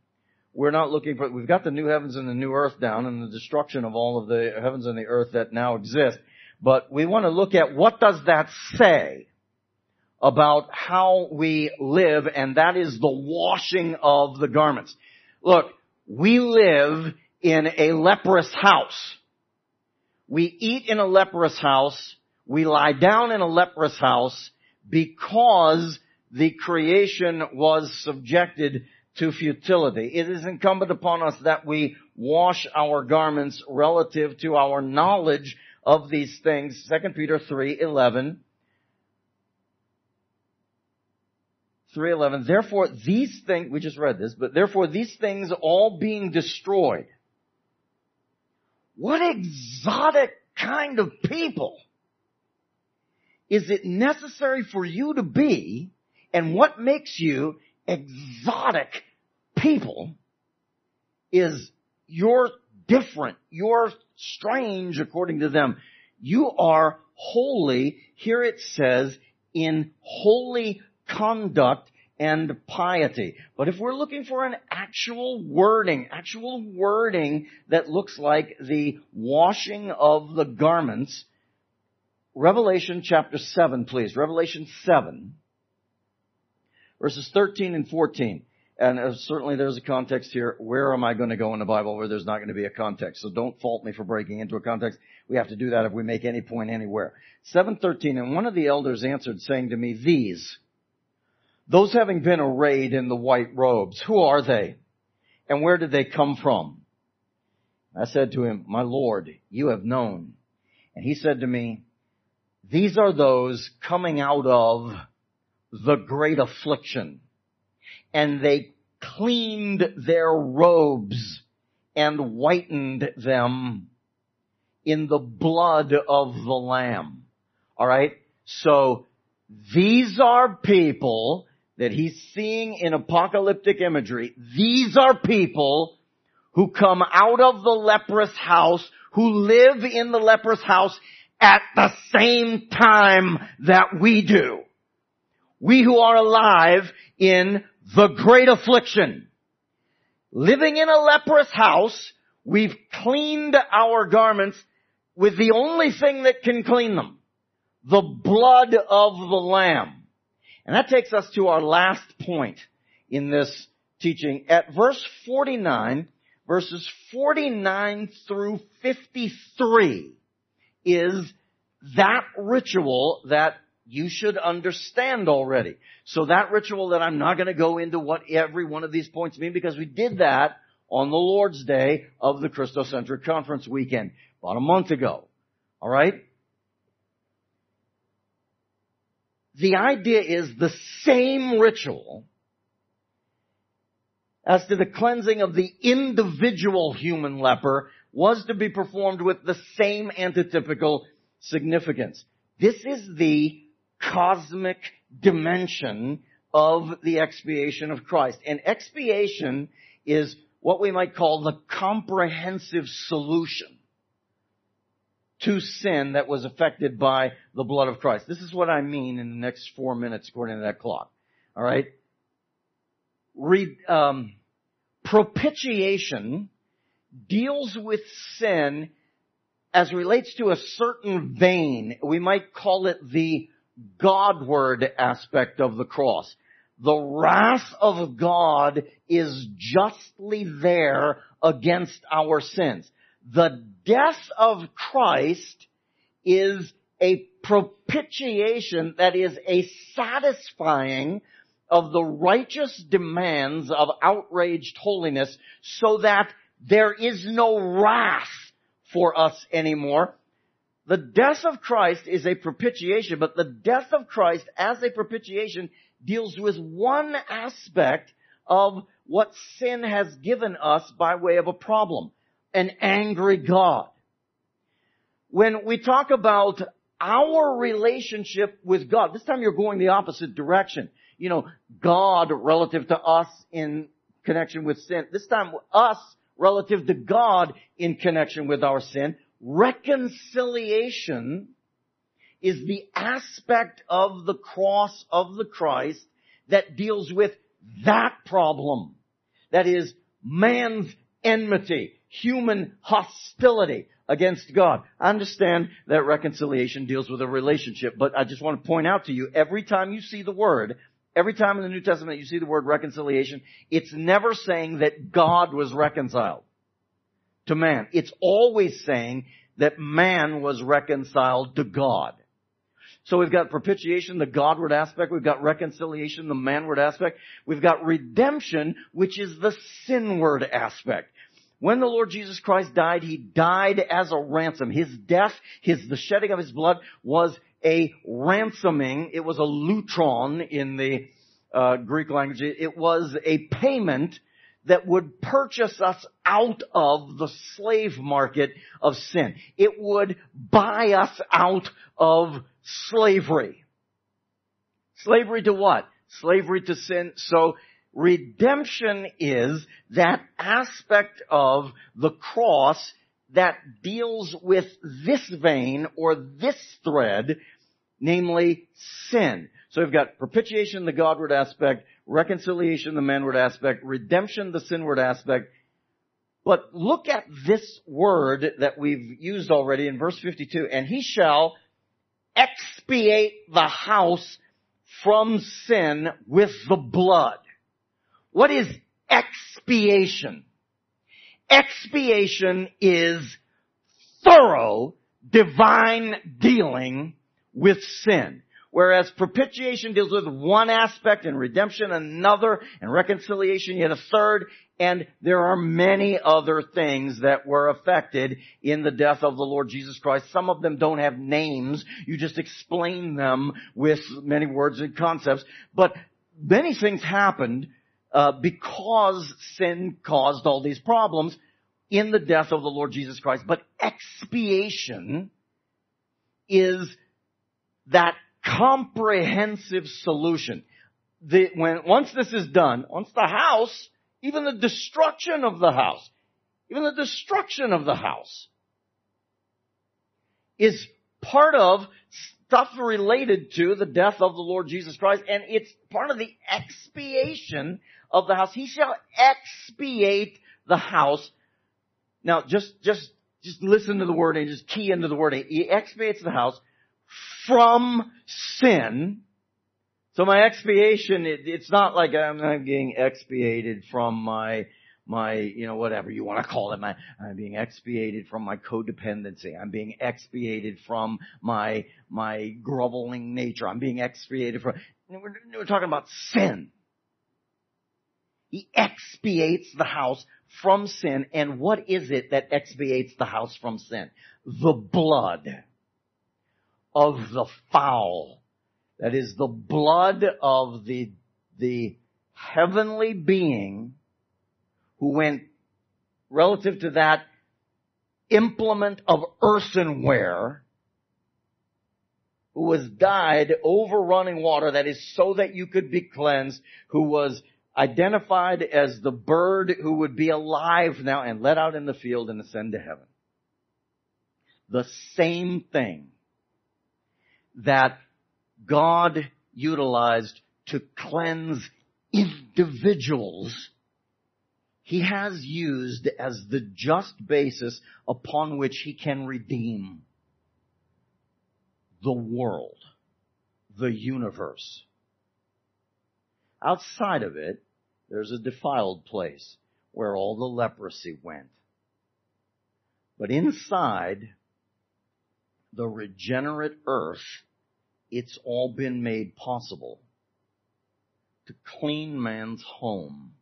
We're not looking for, we've got the new heavens and the new earth down and the destruction of all of the heavens and the earth that now exist. But we want to look at what does that say about how we live, and that is the washing of the garments. Look, we live in a leprous house. We eat in a leprous house. We lie down in a leprous house because the creation was subjected to futility. It is incumbent upon us that we wash our garments relative to our knowledge of these things. 2 Peter 3:11. 3:11. Therefore these things, we just read this, but therefore these things all being destroyed. What exotic kind of people is it necessary for you to be, and what makes you exotic people is you're different, you're strange according to them. You are holy, here it says, in holy conduct and piety. But if we're looking for an actual wording that looks like the washing of the garments, Revelation chapter 7, please. Revelation 7, verses 13 and 14. And certainly there's a context here. Where am I going to go in the Bible where there's not going to be a context? So don't fault me for breaking into a context. We have to do that if we make any point anywhere. 7:13, and one of the elders answered, saying to me, those having been arrayed in the white robes, who are they? And where did they come from? I said to him, my Lord, you have known. And he said to me, these are those coming out of the great affliction. And they cleaned their robes and whitened them in the blood of the Lamb. All right? So these are people that he's seeing in apocalyptic imagery. These are people who come out of the leprous house, who live in the leprous house at the same time that we do. We who are alive in the great affliction. Living in a leprous house, we've cleaned our garments with the only thing that can clean them. The blood of the Lamb. And that takes us to our last point in this teaching. At verse 49, verses 49 through 53 is that ritual that you should understand already. So that ritual that I'm not going to go into what every one of these points mean, because we did that on the Lord's Day of the Christocentric Conference weekend about a month ago. All right? The idea is the same ritual as to the cleansing of the individual human leper was to be performed with the same antitypical significance. This is the cosmic dimension of the expiation of Christ. And expiation is what we might call the comprehensive solution to sin that was affected by the blood of Christ. This is what I mean in the next 4 minutes according to that clock. All right? Propitiation deals with sin as relates to a certain vein. We might call it the Godward aspect of the cross. The wrath of God is justly there against our sins. The death of Christ is a propitiation, that is a satisfying of the righteous demands of outraged holiness, so that there is no wrath for us anymore. The death of Christ is a propitiation, but the death of Christ as a propitiation deals with one aspect of what sin has given us by way of a problem. An angry God. When we talk about our relationship with God, this time you're going the opposite direction. You know, God relative to us in connection with sin. This time us relative to God in connection with our sin. Reconciliation is the aspect of the cross of the Christ that deals with that problem. That is, man's enmity, human hostility against God. I understand that reconciliation deals with a relationship, but I just want to point out to you, every time you see the word, every time in the New Testament you see the word reconciliation, it's never saying that God was reconciled to man. It's always saying that man was reconciled to God. So we've got propitiation, the Godward aspect. We've got reconciliation, the manward aspect. We've got redemption, which is the sinward aspect. When the Lord Jesus Christ died, He died as a ransom. His death, the shedding of His blood was a ransoming. It was a lutron in the Greek language. It was a payment that would purchase us out of the slave market of sin. It would buy us out of slavery. Slavery to what? Slavery to sin. So redemption is that aspect of the cross that deals with this vein or this thread, namely sin. So we've got propitiation, the Godward aspect, reconciliation, the manward aspect, redemption, the sinward aspect. But look at this word that we've used already in verse 52. And He shall expiate the house from sin with the blood. What is expiation? Expiation is thorough divine dealing with sin. Whereas propitiation deals with one aspect and redemption another and reconciliation yet a third. And there are many other things that were affected in the death of the Lord Jesus Christ. Some of them don't have names. You just explain them with many words and concepts. But many things happened because sin caused all these problems in the death of the Lord Jesus Christ. But expiation is that comprehensive solution. Once this is done, once the house, even the destruction of the house is part of stuff related to the death of the Lord Jesus Christ, and it's part of the expiation of the house. He shall expiate the house. Now, just listen to the word and just key into the word. He expiates the house from sin. So my expiation, it's not like I'm being expiated from my, whatever you want to call it. I'm being expiated from my codependency. I'm being expiated from my groveling nature. I'm being expiated from, we're talking about sin. He expiates the house from sin. And what is it that expiates the house from sin? The blood of the fowl. That is the blood of the heavenly being who went relative to that implement of earthenware, who was dyed over running water, that is so that you could be cleansed, who was identified as the bird who would be alive now and let out in the field and ascend to heaven. The same thing that God utilized to cleanse individuals, He has used as the just basis upon which He can redeem the world, the universe. Outside of it, there's a defiled place where all the leprosy went. But inside the regenerate earth, it's all been made possible to clean man's home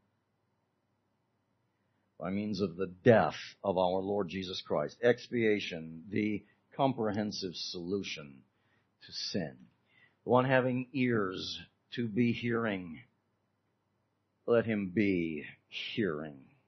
by means of the death of our Lord Jesus Christ. Expiation, the comprehensive solution to sin. The one having ears to be hearing, let him be hearing.